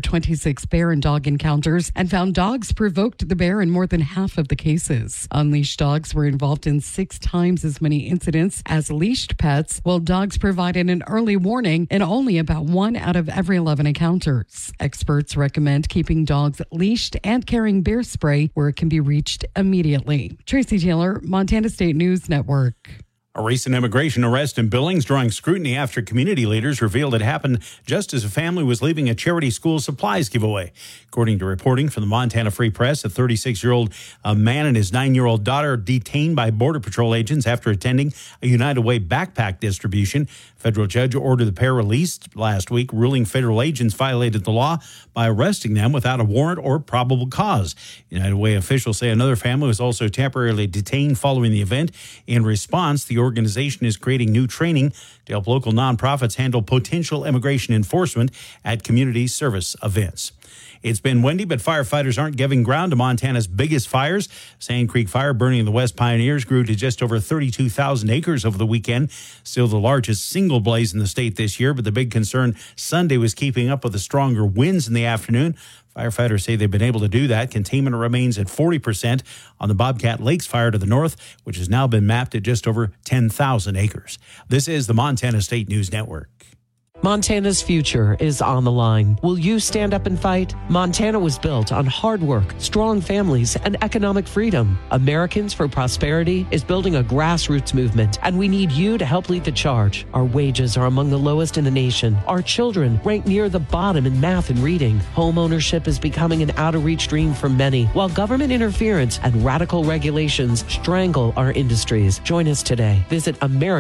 326 bear and dog encounters and found dogs provoked the bear in more than half of the cases. Unleashed dogs were involved in 6 times as many incidents as leashed pets, while dogs provided an early warning in only about 1 out of every 11 encounters. Experts recommend keeping dogs leashed and carrying bear spray where it can be reached immediately. Tracy Taylor, Montana State News Network. A recent immigration arrest in Billings drawing scrutiny after community leaders revealed it happened just as a family was leaving a charity school supplies giveaway. According to reporting from the Montana Free Press, a 36-year-old man and his 9-year-old daughter detained by Border Patrol agents after attending a United Way backpack distribution. Federal judge ordered the pair released last week, ruling federal agents violated the law by arresting them without a warrant or probable cause. United Way officials say another family was also temporarily detained following the event. In response, the organization is creating new training to help local nonprofits handle potential immigration enforcement at community service events. It's been windy, but firefighters aren't giving ground to Montana's biggest fires. Sand Creek Fire burning in the West Pioneers grew to just over 32,000 acres over the weekend. Still the largest single blaze in the state this year, but the big concern Sunday was keeping up with the stronger winds in the afternoon. Firefighters say they've been able to do that. Containment remains at 40% on the Bobcat Lakes fire to the north, which has now been mapped at just over 10,000 acres. This is the Montana State News Network. Montana's future is on the line. Will you stand up and fight? Montana was built on hard work, strong families, and economic freedom. Americans for Prosperity is building a grassroots movement, and we need you to help lead the charge. Our wages are among the lowest in the nation. Our children rank near the bottom in math and reading. Home ownership is becoming an out-of-reach dream for many, while government interference and radical regulations strangle our industries. Join us today. Visit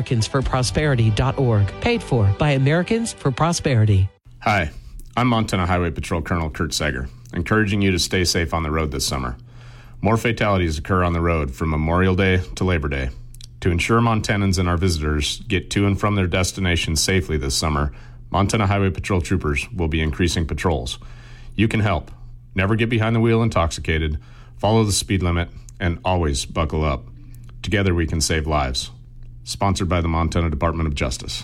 AmericansForProsperity.org. Paid for by Americans for Prosperity. Hi, I'm Montana Highway Patrol Colonel Kurt Seger, encouraging you to stay safe on the road this summer. More fatalities occur on the road from Memorial Day to Labor Day. To ensure Montanans and our visitors get to and from their destinations safely this summer, Montana Highway Patrol troopers will be increasing patrols. You can help. Never get behind the wheel intoxicated, follow the speed limit, and always buckle up. Together we can save lives. Sponsored by the Montana Department of Justice.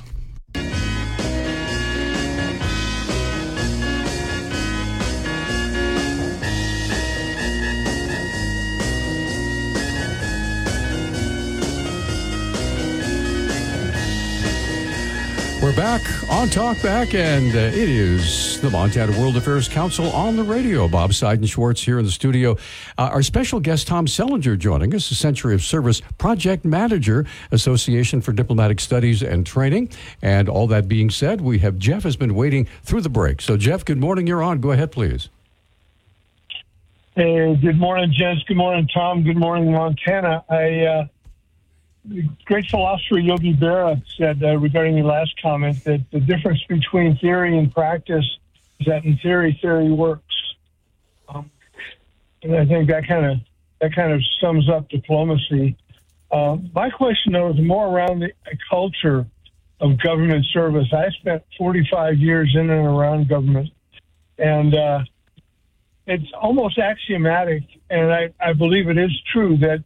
We're back on Talkback, and it is the Montana World Affairs Council on the radio. Bob Seidenschwartz here in the studio. Our special guest, Tom Sellinger, joining us, a Century of Service Project Manager, Association for Diplomatic Studies and Training. And all that being said, we have Jeff has been waiting through the break. So, Jeff, good morning. You're on. Go ahead, please. Hey, good morning, gents. Good morning, Tom. Good morning, Montana. The great philosopher Yogi Berra said regarding your last comment that the difference between theory and practice is that in theory, theory works. and I think that kind of sums up diplomacy. My question, though, is more around the culture of government service. I spent 45 years in and around government, and it's almost axiomatic, and I believe it is true that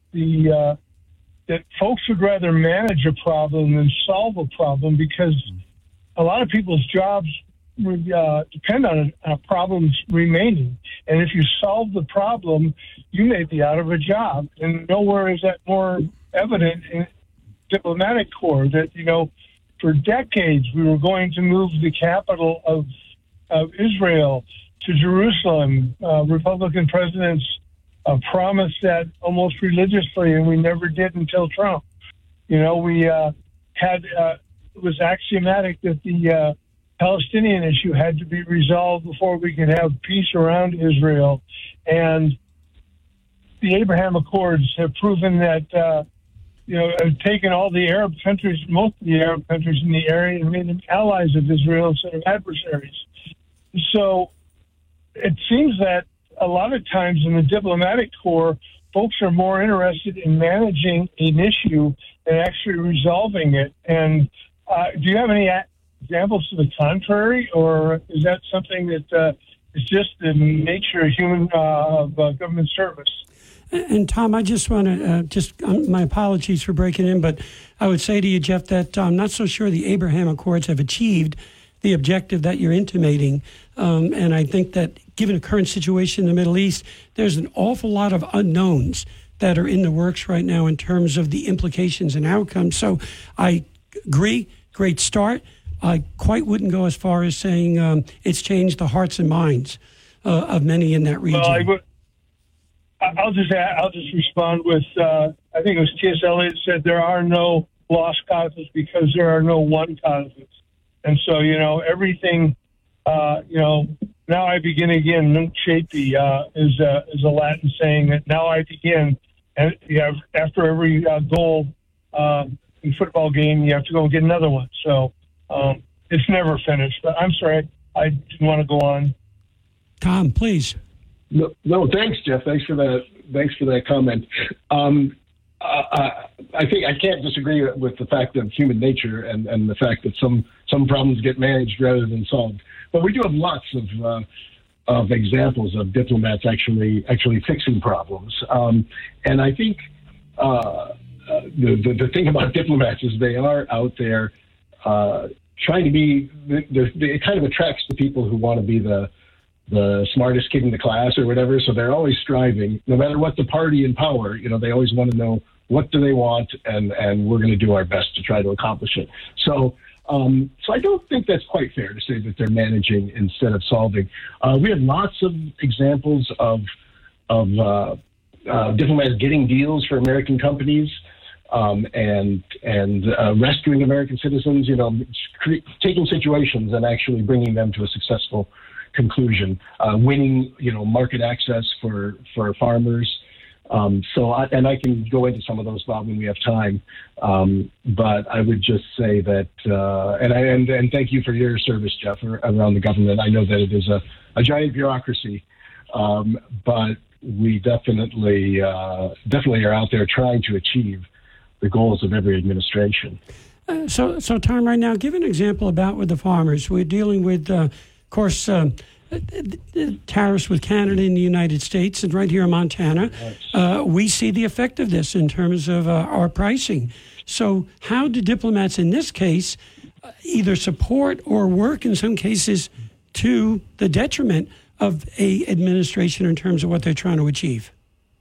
that folks would rather manage a problem than solve a problem, because a lot of people's jobs depend on a problem's remaining. And if you solve the problem, you may be out of a job. And nowhere is that more evident in diplomatic corps that, for decades we were going to move the capital of Israel to Jerusalem. Republican presidents promised that almost religiously, and we never did until Trump. We had it was axiomatic that the Palestinian issue had to be resolved before we could have peace around Israel. And the Abraham Accords have proven that, have taken all the Arab countries, most of the Arab countries in the area, and made them allies of Israel instead of adversaries. So it seems that a lot of times in the diplomatic corps, folks are more interested in managing an issue than actually resolving it. And do you have any examples to the contrary, or is that something that is just the nature of government service? And Tom, I just want to my apologies for breaking in, but I would say to you, Jeff, that I'm not so sure the Abraham Accords have achieved the objective that you're intimating. And I think that given the current situation in the Middle East, there's an awful lot of unknowns that are in the works right now in terms of the implications and outcomes. So I agree, great start. I quite wouldn't go as far as saying it's changed the hearts and minds of many in that region. Well, I'll just respond with I think it was T.S. Eliot said there are no lost causes because there are no won causes, and so everything. Now I begin again. Nunc capi is a Latin saying that now I begin, and after every goal in football game, you have to go get another one. So. It's never finished, but I'm sorry, I didn't want to go on. Tom, please. No, thanks, Jeff. Thanks for that comment. I think I can't disagree with the fact of human nature and the fact that some problems get managed rather than solved. But we do have lots of examples of diplomats actually fixing problems. And I think the thing about diplomats is they are out there trying to be. It kind of attracts the people who want to be the smartest kid in the class or whatever. So they're always striving, no matter what the party in power. They always want to know what do they want, and we're going to do our best to try to accomplish it. So I don't think that's quite fair to say that they're managing instead of solving. We have lots of examples of diplomats getting deals for American companies. And rescuing American citizens, taking situations and actually bringing them to a successful conclusion, winning, market access for farmers. And I can go into some of those, Bob, when we have time. But I would just say that, and thank you for your service, Jeff, around the government. I know that it is a giant bureaucracy, but we definitely are out there trying to achieve the goals of every administration. So Tom, right now, give an example about with the farmers. We're dealing with, of course, tariffs with Canada and the United States, and right here in Montana, we see the effect of this in terms of our pricing. So how do diplomats in this case either support or work in some cases to the detriment of a administration in terms of what they're trying to achieve?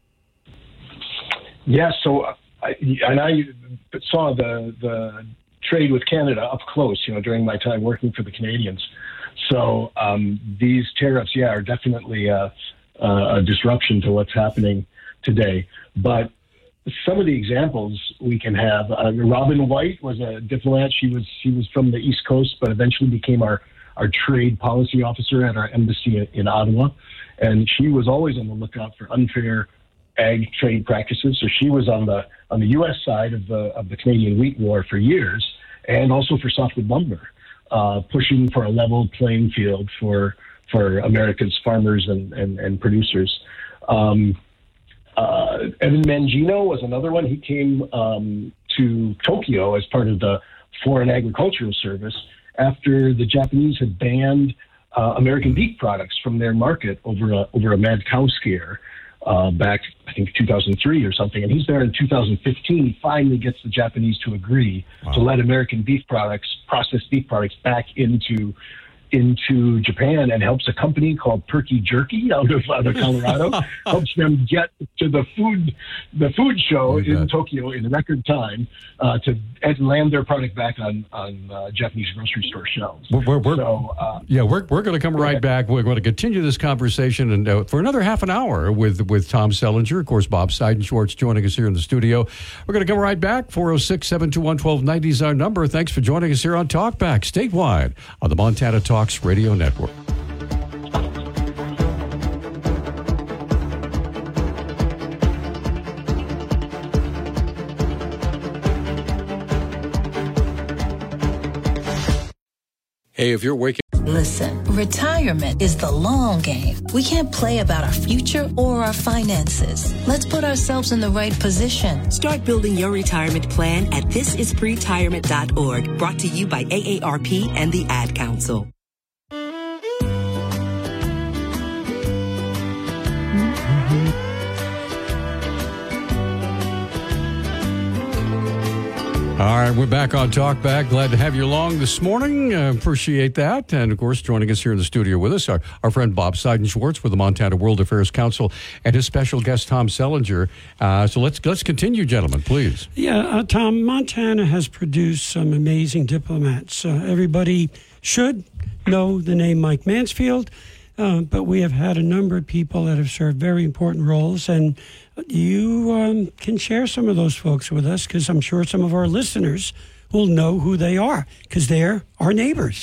Yeah, so I saw the trade with Canada up close, during my time working for the Canadians. So these tariffs, are definitely a disruption to what's happening today. But some of the examples we can have, Robin White was a diplomat. She was from the East Coast, but eventually became our trade policy officer at our embassy in Ottawa. And she was always on the lookout for unfair ag trade practices. So she was on the U.S. side of the Canadian wheat war for years, and also for softwood lumber, pushing for a level playing field for America's farmers and producers. Evan Mangino was another one. He came to Tokyo as part of the Foreign Agricultural Service after the Japanese had banned American beef products from their market over a mad cow scare back, I think, 2003 or something. And he's there in 2015. He finally gets the Japanese to agree to let American beef products, processed beef products, back into Japan, and helps a company called Perky Jerky out of Colorado, helps them get to the food show in Tokyo in record time to land their product back on Japanese grocery store shelves. We're going to come right back. We're going to continue this conversation and for another half an hour with Tom Sellinger. Of course, Bob Seidenschwartz joining us here in the studio. We're going to come right back. 406-721-1290 is our number. Thanks for joining us here on Talkback statewide on the Montana Talks Radio Network. Hey, if you're waking... Listen, retirement is the long game. We can't play about our future or our finances. Let's put ourselves in the right position. Start building your retirement plan at thisispretirement.org. Brought to you by AARP and the Ad Council. All right, we're back on Talkback. Glad to have you along this morning. Appreciate that. And, of course, joining us here in the studio with us, our friend Bob Seidenschwartz with the Montana World Affairs Council and his special guest, Tom Sellinger. So let's continue, gentlemen, please. Yeah, Tom, Montana has produced some amazing diplomats. Everybody should know the name Mike Mansfield, but we have had a number of people that have served very important roles, and you can share some of those folks with us, because I'm sure some of our listeners will know who they are, because they're our neighbors.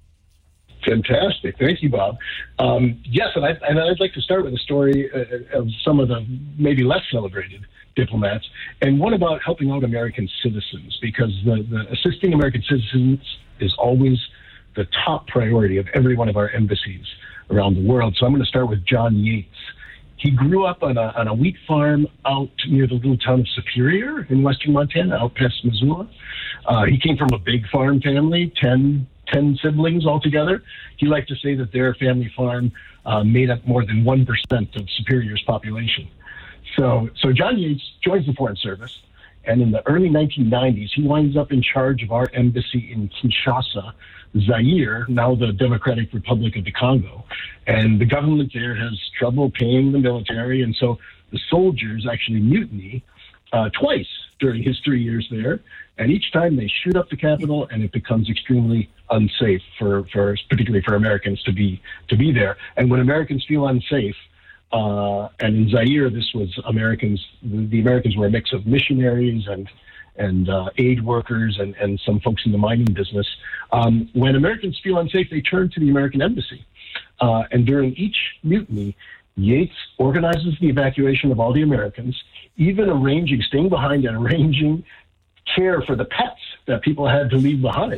Fantastic. Thank you, Bob. Yes, and I'd like to start with a story of some of the maybe less celebrated diplomats, and one about helping out American citizens, because the assisting American citizens is always the top priority of every one of our embassies around the world. So I'm going to start with John Yates. He grew up on a wheat farm out near the little town of Superior in western Montana, out past Missoula. He came from a big farm family, 10 siblings altogether. He liked to say that their family farm made up more than 1% of Superior's population. So John Yates joins the Foreign Service, and in the early 1990s, he winds up in charge of our embassy in Kinshasa, Zaire, now the Democratic Republic of the Congo. And the government there has trouble paying the military, and so the soldiers actually mutiny twice during his 3 years there. And each time they shoot up the capital, and it becomes extremely unsafe particularly for Americans to be there. And when Americans feel unsafe, and in Zaire, this was Americans. The Americans were a mix of missionaries and aid workers and some folks in the mining business. When Americans feel unsafe, they turn to the American embassy. And during each mutiny, Yates organizes the evacuation of all the Americans, even staying behind and arranging care for the pets that people had to leave behind,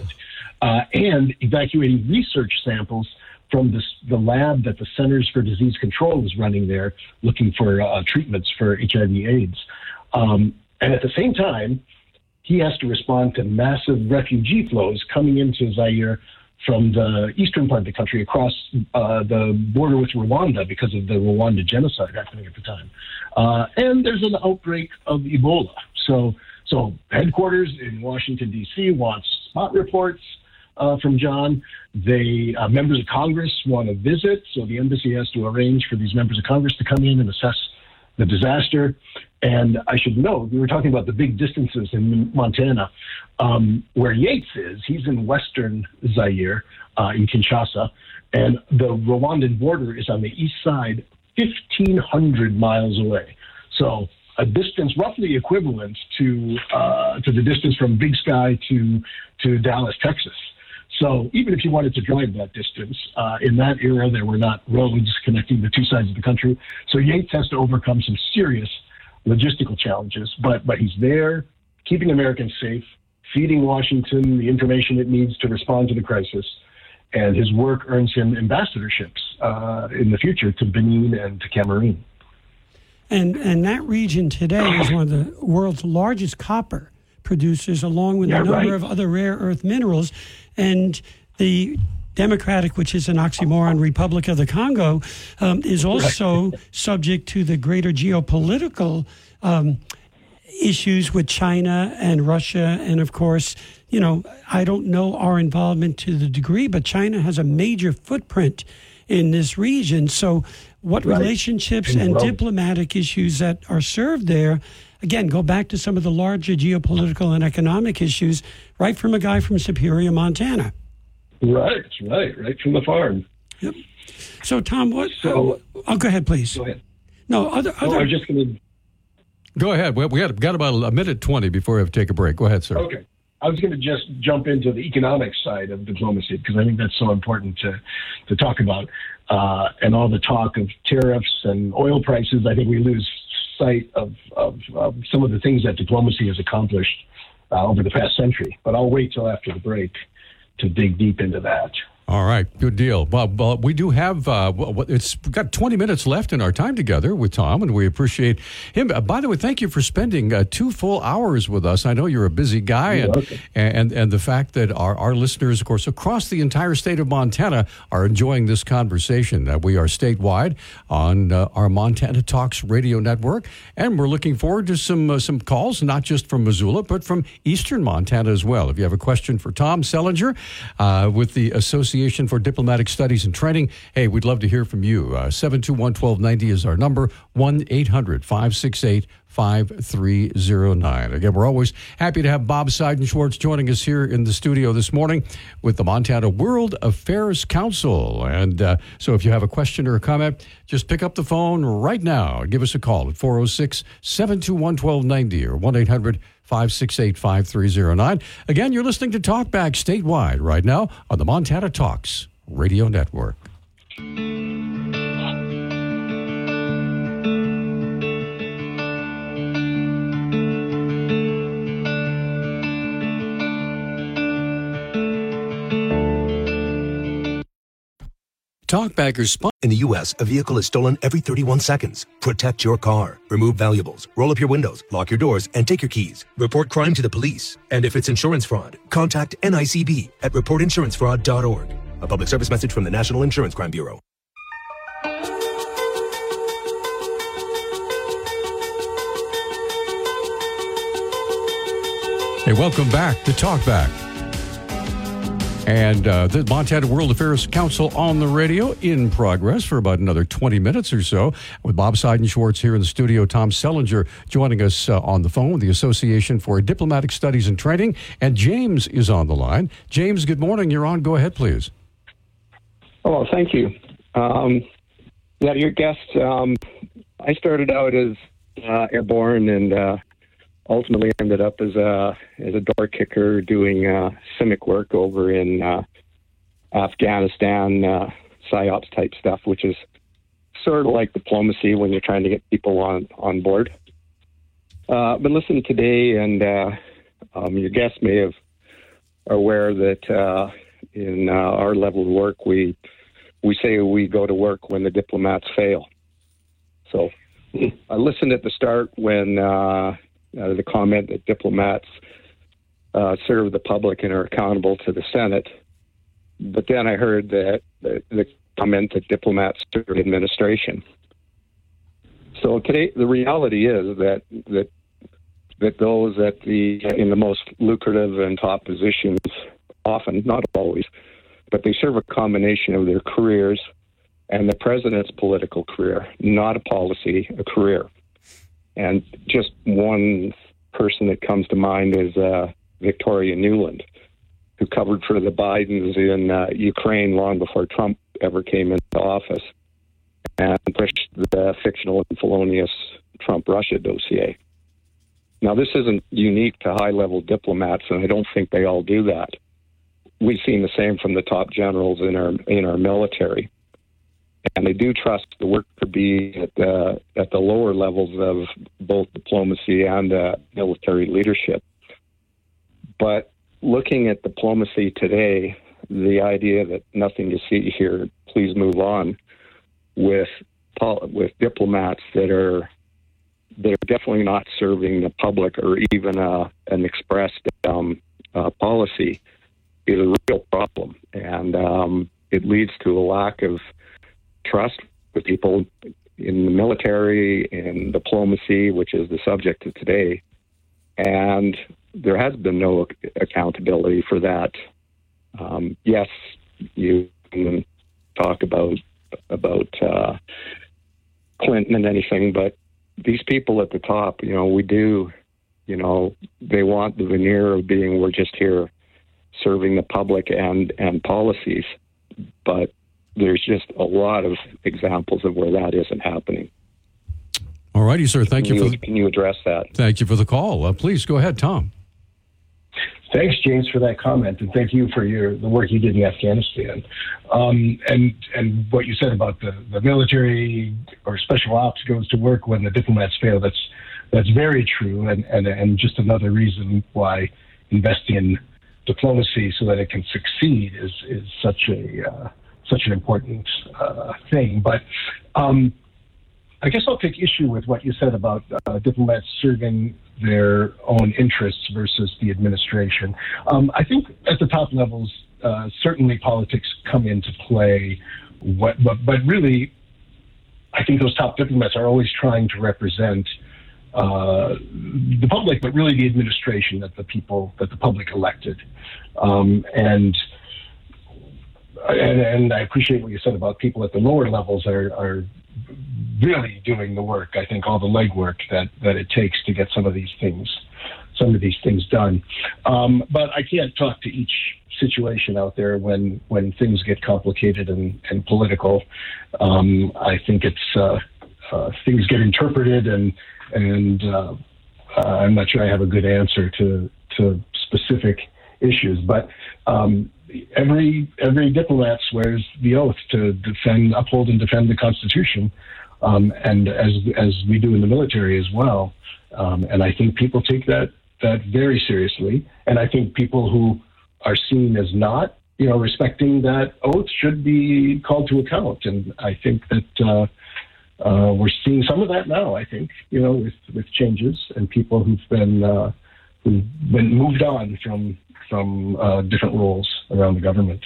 and evacuating research samples from the lab that the Centers for Disease Control is running there, looking for treatments for HIV/AIDS. And at the same time, he has to respond to massive refugee flows coming into Zaire from the eastern part of the country across the border with Rwanda because of the Rwanda genocide happening at the time. And there's an outbreak of Ebola. So headquarters in Washington, D.C. wants spot reports from John. Members of Congress want to visit, so the embassy has to arrange for these members of Congress to come in and assess the disaster. And I should note, we were talking about the big distances in Montana. Where Yates is, he's in western Zaire, in Kinshasa, and the Rwandan border is on the east side, 1,500 miles away. So a distance roughly equivalent to the distance from Big Sky to Dallas, Texas. So even if you wanted to drive that distance, in that era, there were not roads connecting the two sides of the country. So Yates has to overcome some serious logistical challenges, but he's there, keeping Americans safe, feeding Washington the information it needs to respond to the crisis. And his work earns him ambassadorships in the future to Benin and to Cameroon. And that region today is one of the world's largest copper producers, along with a number of other rare earth minerals. And the Democratic, which is an oxymoron, Republic of the Congo, is also subject to the greater geopolitical issues with China and Russia. And of course, you know, I don't know our involvement to the degree, but China has a major footprint in this region. So what relationships and diplomatic issues that are served there, again, go back to some of the larger geopolitical and economic issues, right from a guy from Superior, Montana. Right from the farm. Yep. So, Tom, what? So, go ahead, please. Go ahead. No, other. I was just going to. Go ahead. We got about a minute 20 before we have to take a break. Go ahead, sir. Okay. I was going to just jump into the economic side of diplomacy because I think that's so important to talk about. And all the talk of tariffs and oil prices, I think we lose sight of some of the things that diplomacy has accomplished over the past century. But I'll wait till after the break to dig deep into that. All right, good deal. Well, we do have, we've got 20 minutes left in our time together with Tom, and we appreciate him. By the way, thank you for spending 2 full hours with us. I know you're a busy guy, and the fact that our listeners, of course, across the entire state of Montana are enjoying this conversation. We are statewide on our Montana Talks radio network, and we're looking forward to some calls, not just from Missoula, but from eastern Montana as well. If you have a question for Tom Sellinger with the Association for Diplomatic Studies and Training, hey, we'd love to hear from you. 721-1290 is our number, 1-800-568-5309. Again, we're always happy to have Bob Seidenschwartz joining us here in the studio this morning with the Montana World Affairs Council. And so if you have a question or a comment, just pick up the phone right now. Give us a call at 406-721-1290 or 1-800-568-5309. Again, you're listening to Talkback statewide right now on the Montana Talks Radio Network. Talkbackers. In the U.S., a vehicle is stolen every 31 seconds. Protect your car. Remove valuables. Roll up your windows. Lock your doors. And take your keys. Report crime to the police. And if it's insurance fraud, contact NICB at reportinsurancefraud.org. A public service message from the National Insurance Crime Bureau. Hey, welcome back to Talkback. And the Montana World Affairs Council on the radio in progress for about another 20 minutes or so with Bob Seidenschwartz here in the studio. Tom Sellinger joining us on the phone with the Association for Diplomatic Studies and Training. And James is on the line. James, good morning. You're on. Go ahead, please. Oh, thank you. Your guest, I started out as airborne and ultimately ended up as a door kicker doing CIMIC work over in Afghanistan, PSYOPs type stuff, which is sort of like diplomacy when you're trying to get people on board. Been listening today, and your guest may have are aware that in our level of work, we say we go to work when the diplomats fail. So I listened at the start when the comment that diplomats serve the public and are accountable to the Senate. But then I heard that the comment that diplomats serve the administration. So today, the reality is that those in the most lucrative and top positions, often, not always, but they serve a combination of their careers and the president's political career, not a policy, a career. And just one person that comes to mind is Victoria Nuland, who covered for the Bidens in Ukraine long before Trump ever came into office, and pushed the fictional and felonious Trump-Russia dossier. Now, this isn't unique to high-level diplomats, and I don't think they all do that. We've seen the same from the top generals in our military. And they do trust the work to be at the lower levels of both diplomacy and military leadership. But looking at diplomacy today, the idea that nothing to see here, please move on, with diplomats that are they're definitely not serving the public or even an expressed policy is a real problem. And it leads to a lack of trust with people in the military and diplomacy, which is the subject of today. And there has been no accountability for that. Yes, you can talk about Clinton and anything, but these people at the top, they want the veneer of being, we're just here serving the public and policies, but there's just a lot of examples of where that isn't happening. All righty, sir. Can you address that? Thank you for the call. Please go ahead, Tom. Thanks, James, for that comment, and thank you for the work you did in Afghanistan. And what you said about the military or special ops goes to work when the diplomats fail. That's very true, and just another reason why investing in diplomacy so that it can succeed is such an important thing. But I guess I'll take issue with what you said about diplomats serving their own interests versus the administration. I think at the top levels, certainly politics come into play, but really, I think those top diplomats are always trying to represent the public, but really the administration that the public elected. And I appreciate what you said about people at the lower levels are really doing the work. I think all the legwork that it takes to get some of these things done. But I can't talk to each situation out there when things get complicated and political. I think it's things get interpreted and I'm not sure I have a good answer to specific issues, but every diplomat swears the oath to uphold and defend the Constitution, and as we do in the military as well. And I think people take that very seriously. And I think people who are seen as not, respecting that oath should be called to account. And I think that we're seeing some of that now. I think with changes and people who've been moved on from different roles around the government.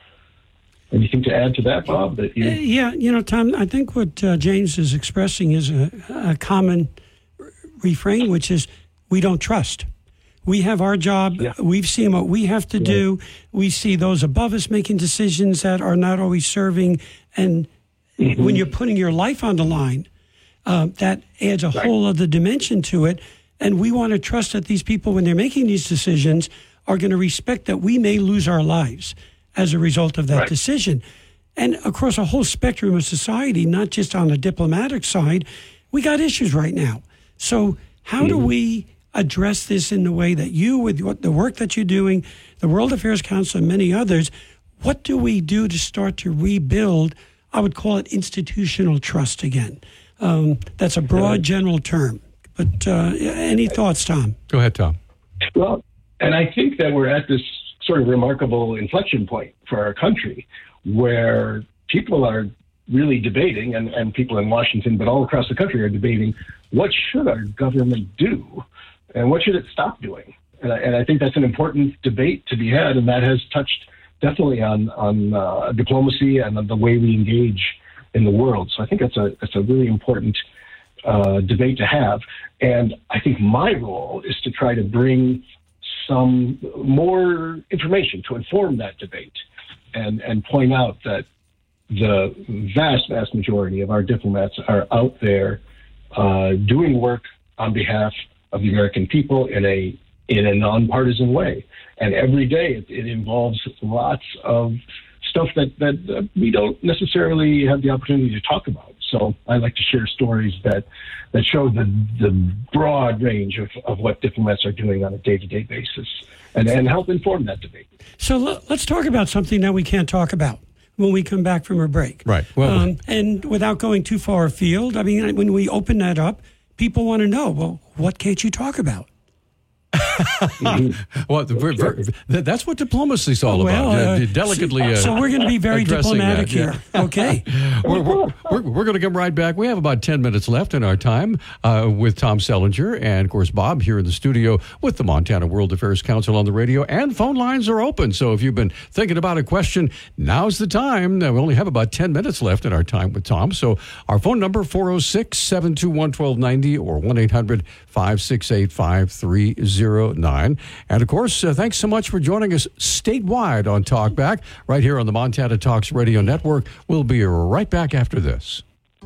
Anything to add to that, Bob? Yeah, Tom, I think what James is expressing is a common refrain, which is we don't trust. We have our job. Yeah. We've seen what we have to do. We see those above us making decisions that are not always serving. And when you're putting your life on the line, that adds a whole other dimension to it. And we want to trust that these people, when they're making these decisions, are going to respect that we may lose our lives as a result of that decision. And across a whole spectrum of society, not just on the diplomatic side, we got issues right now. So how do we address this in the way that you, with the work that you're doing, the World Affairs Council and many others, what do we do to start to rebuild, I would call it institutional trust again? That's a broad general term. But any thoughts, Tom? Go ahead, Tom. Well, and I think that we're at this sort of remarkable inflection point for our country where people are really debating, and people in Washington, but all across the country are debating, what should our government do and what should it stop doing? And I think that's an important debate to be had, and that has touched definitely on diplomacy and the way we engage in the world. So I think that's a really important debate to have. And I think my role is to try to bring some more information to inform that debate and point out that the vast majority of our diplomats are out there doing work on behalf of the American people in a nonpartisan way. And every day it involves lots of stuff that we don't necessarily have the opportunity to talk about. So I like to share stories that show the broad range of what diplomats are doing on a day-to-day basis and help inform that debate. So let's talk about something that we can't talk about when we come back from a break. Right. Well, and without going too far afield, I mean, when we open that up, people want to know, well, what can't you talk about? Well, that's what diplomacy is all about. Delicately. So we're going to be very diplomatic here. Okay. We're going to come right back. We have about 10 minutes left in our time with Tom Sellinger and, of course, Bob here in the studio with the Montana World Affairs Council on the radio. And phone lines are open. So if you've been thinking about a question, now's the time. We only have about 10 minutes left in our time with Tom. So our phone number, 406-721-1290 or 1-800-568-5309. And, of course, thanks so much for joining us statewide on Talkback right here on the Montana Talks Radio Network. We'll be right back after this.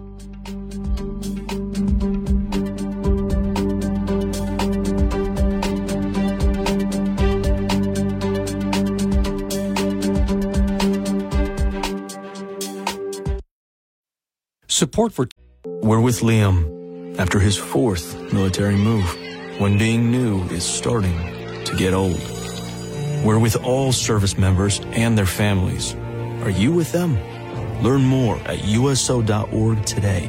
Support for... We're with Liam after his 4th military move, when being new is starting to get old. We're with all service members and their families. Are you with them? Learn more at uso.org today.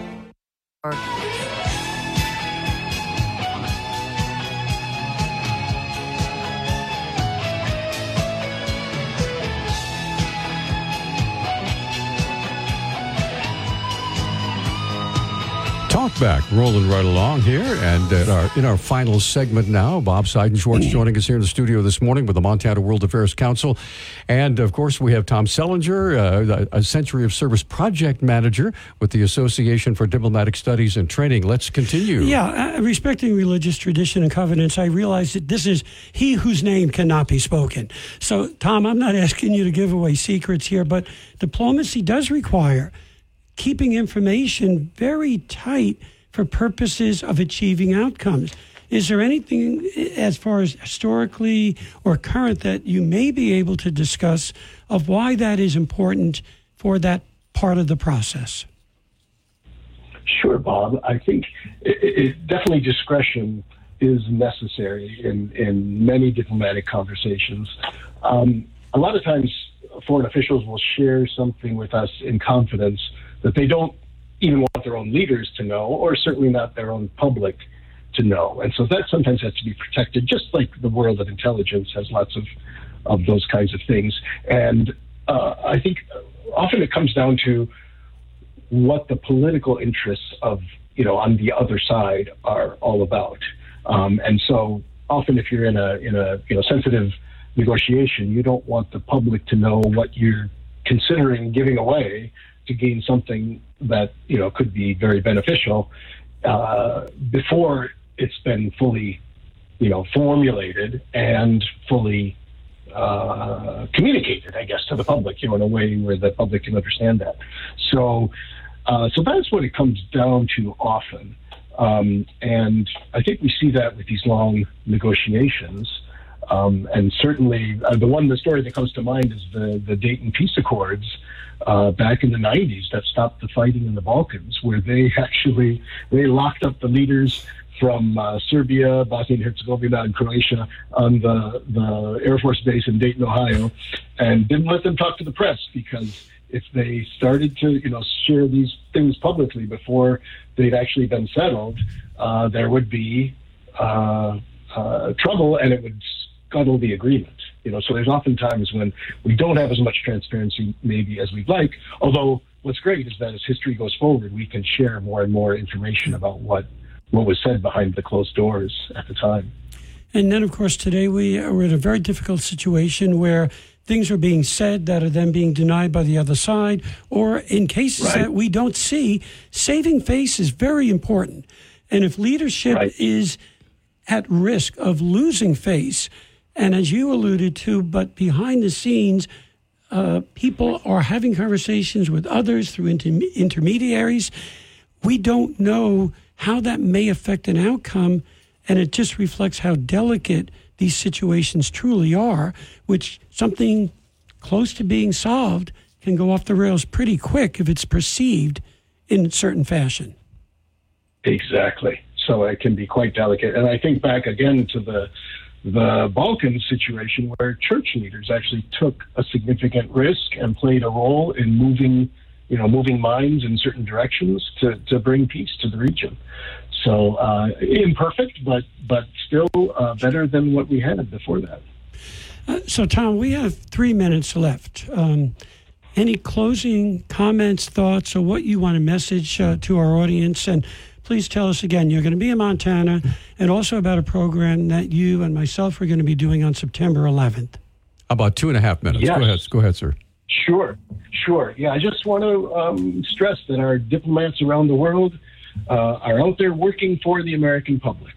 Talkback, rolling right along here, and in our final segment now, Bob Seidenschwartz joining us here in the studio this morning with the Montana World Affairs Council, and of course we have Tom Sellinger, a Century of Service project manager with the Association for Diplomatic Studies and Training. Let's continue. Yeah, respecting religious tradition and covenants, I realize that this is he whose name cannot be spoken. So, Tom, I'm not asking you to give away secrets here, but diplomacy does require keeping information very tight for purposes of achieving outcomes. Is there anything as far as historically or current that you may be able to discuss of why that is important for that part of the process? Sure, Bob. I think definitely discretion is necessary in many diplomatic conversations. A lot of times foreign officials will share something with us in confidence that they don't even want their own leaders to know, or certainly not their own public to know. And so that sometimes has to be protected, just like the world of intelligence has lots of those kinds of things. And I think often it comes down to what the political interests of, on the other side are all about. And so often if you're in a sensitive negotiation, you don't want the public to know what you're considering giving away to gain something that could be very beneficial before it's been fully formulated and fully communicated, I guess, to the public, in a way where the public can understand that. So that's what it comes down to often, and I think we see that with these long negotiations. And certainly the story that comes to mind is the Dayton Peace Accords back in the 90s that stopped the fighting in the Balkans, where they locked up the leaders from Serbia, Bosnia and Herzegovina, and Croatia on the Air Force Base in Dayton, Ohio, and didn't let them talk to the press, because if they started to share these things publicly before they'd actually been settled, there would be trouble, and it would scuttle the agreement. So there's often times when we don't have as much transparency maybe as we'd like, although what's great is that as history goes forward, we can share more and more information about what was said behind the closed doors at the time. And then, of course, today we're in a very difficult situation where things are being said that are then being denied by the other side, or in cases that we don't see, saving face is very important. And if leadership is at risk of losing face, and as you alluded to, but behind the scenes, people are having conversations with others through intermediaries, we don't know how that may affect an outcome, and it just reflects how delicate these situations truly are, which something close to being solved can go off the rails pretty quick if it's perceived in a certain fashion. Exactly. So it can be quite delicate. And I think back again to the Balkan situation, where church leaders actually took a significant risk and played a role in moving moving minds in certain directions to bring peace to the region. So imperfect, but still better than what we had before that. So, Tom, we have 3 minutes left. Any closing comments, thoughts, or what you want to message to our audience? And please tell us again, you're going to be in Montana, and also about a program that you and myself are going to be doing on September 11th. About 2.5 minutes. Yes. Go ahead, sir. Sure. Yeah, I just want to stress that our diplomats around the world are out there working for the American public.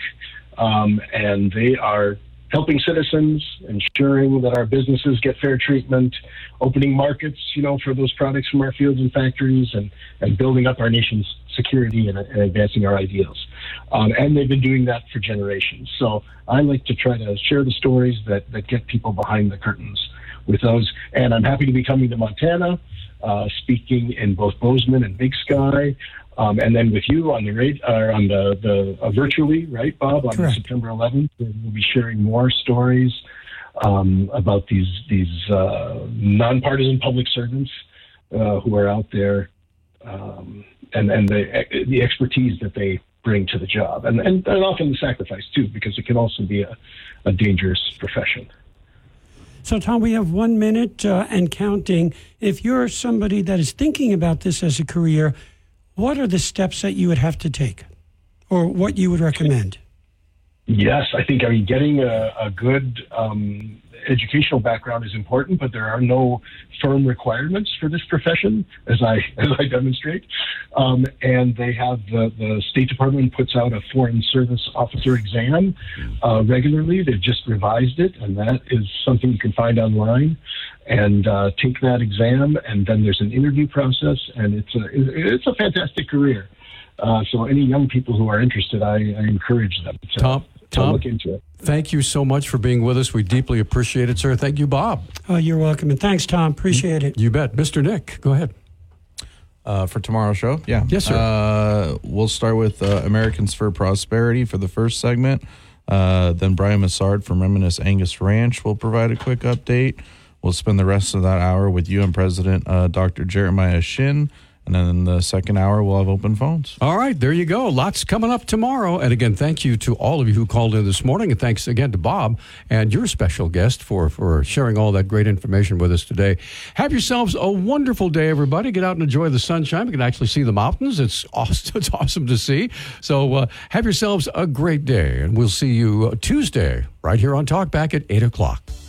And they are helping citizens, ensuring that our businesses get fair treatment, opening markets, for those products from our fields and factories, and building up our nation's security and advancing our ideals. And they've been doing that for generations. So I like to try to share the stories that get people behind the curtains with those. And I'm happy to be coming to Montana, speaking in both Bozeman and Big Sky. And then with you on the virtually, right, Bob, on Correct. September 11th, we'll be sharing more stories about these nonpartisan public servants who are out there, and the expertise that they bring to the job, and often the sacrifice too, because it can also be a dangerous profession. So, Tom, we have 1 minute and counting. If you're somebody that is thinking about this as a career, what are the steps that you would have to take, or what you would recommend? Yes, I think getting a good educational background is important, but there are no firm requirements for this profession, as I demonstrate. And they have the State Department puts out a Foreign Service Officer exam regularly. They've just revised it, and that is something you can find online. And take that exam, and then there's an interview process, and it's a fantastic career. So any young people who are interested, I encourage them to look into it. Thank you so much for being with us. We deeply appreciate it, sir. Thank you, Bob. You're welcome, and thanks, Tom. Appreciate it. You bet. Mr. Nick, go ahead. For tomorrow's show? Yeah. Yes, sir. We'll start with Americans for Prosperity for the first segment. Then Brian Massard from Reminisce Angus Ranch will provide a quick update. We'll spend the rest of that hour with UN President Dr. Jeremiah Shin. And then in the second hour, we'll have open phones. All right, there you go. Lots coming up tomorrow. And again, thank you to all of you who called in this morning. And thanks again to Bob and your special guest for sharing all that great information with us today. Have yourselves a wonderful day, everybody. Get out and enjoy the sunshine. We can actually see the mountains. It's awesome to see. So have yourselves a great day. And we'll see you Tuesday right here on Talkback at 8 o'clock.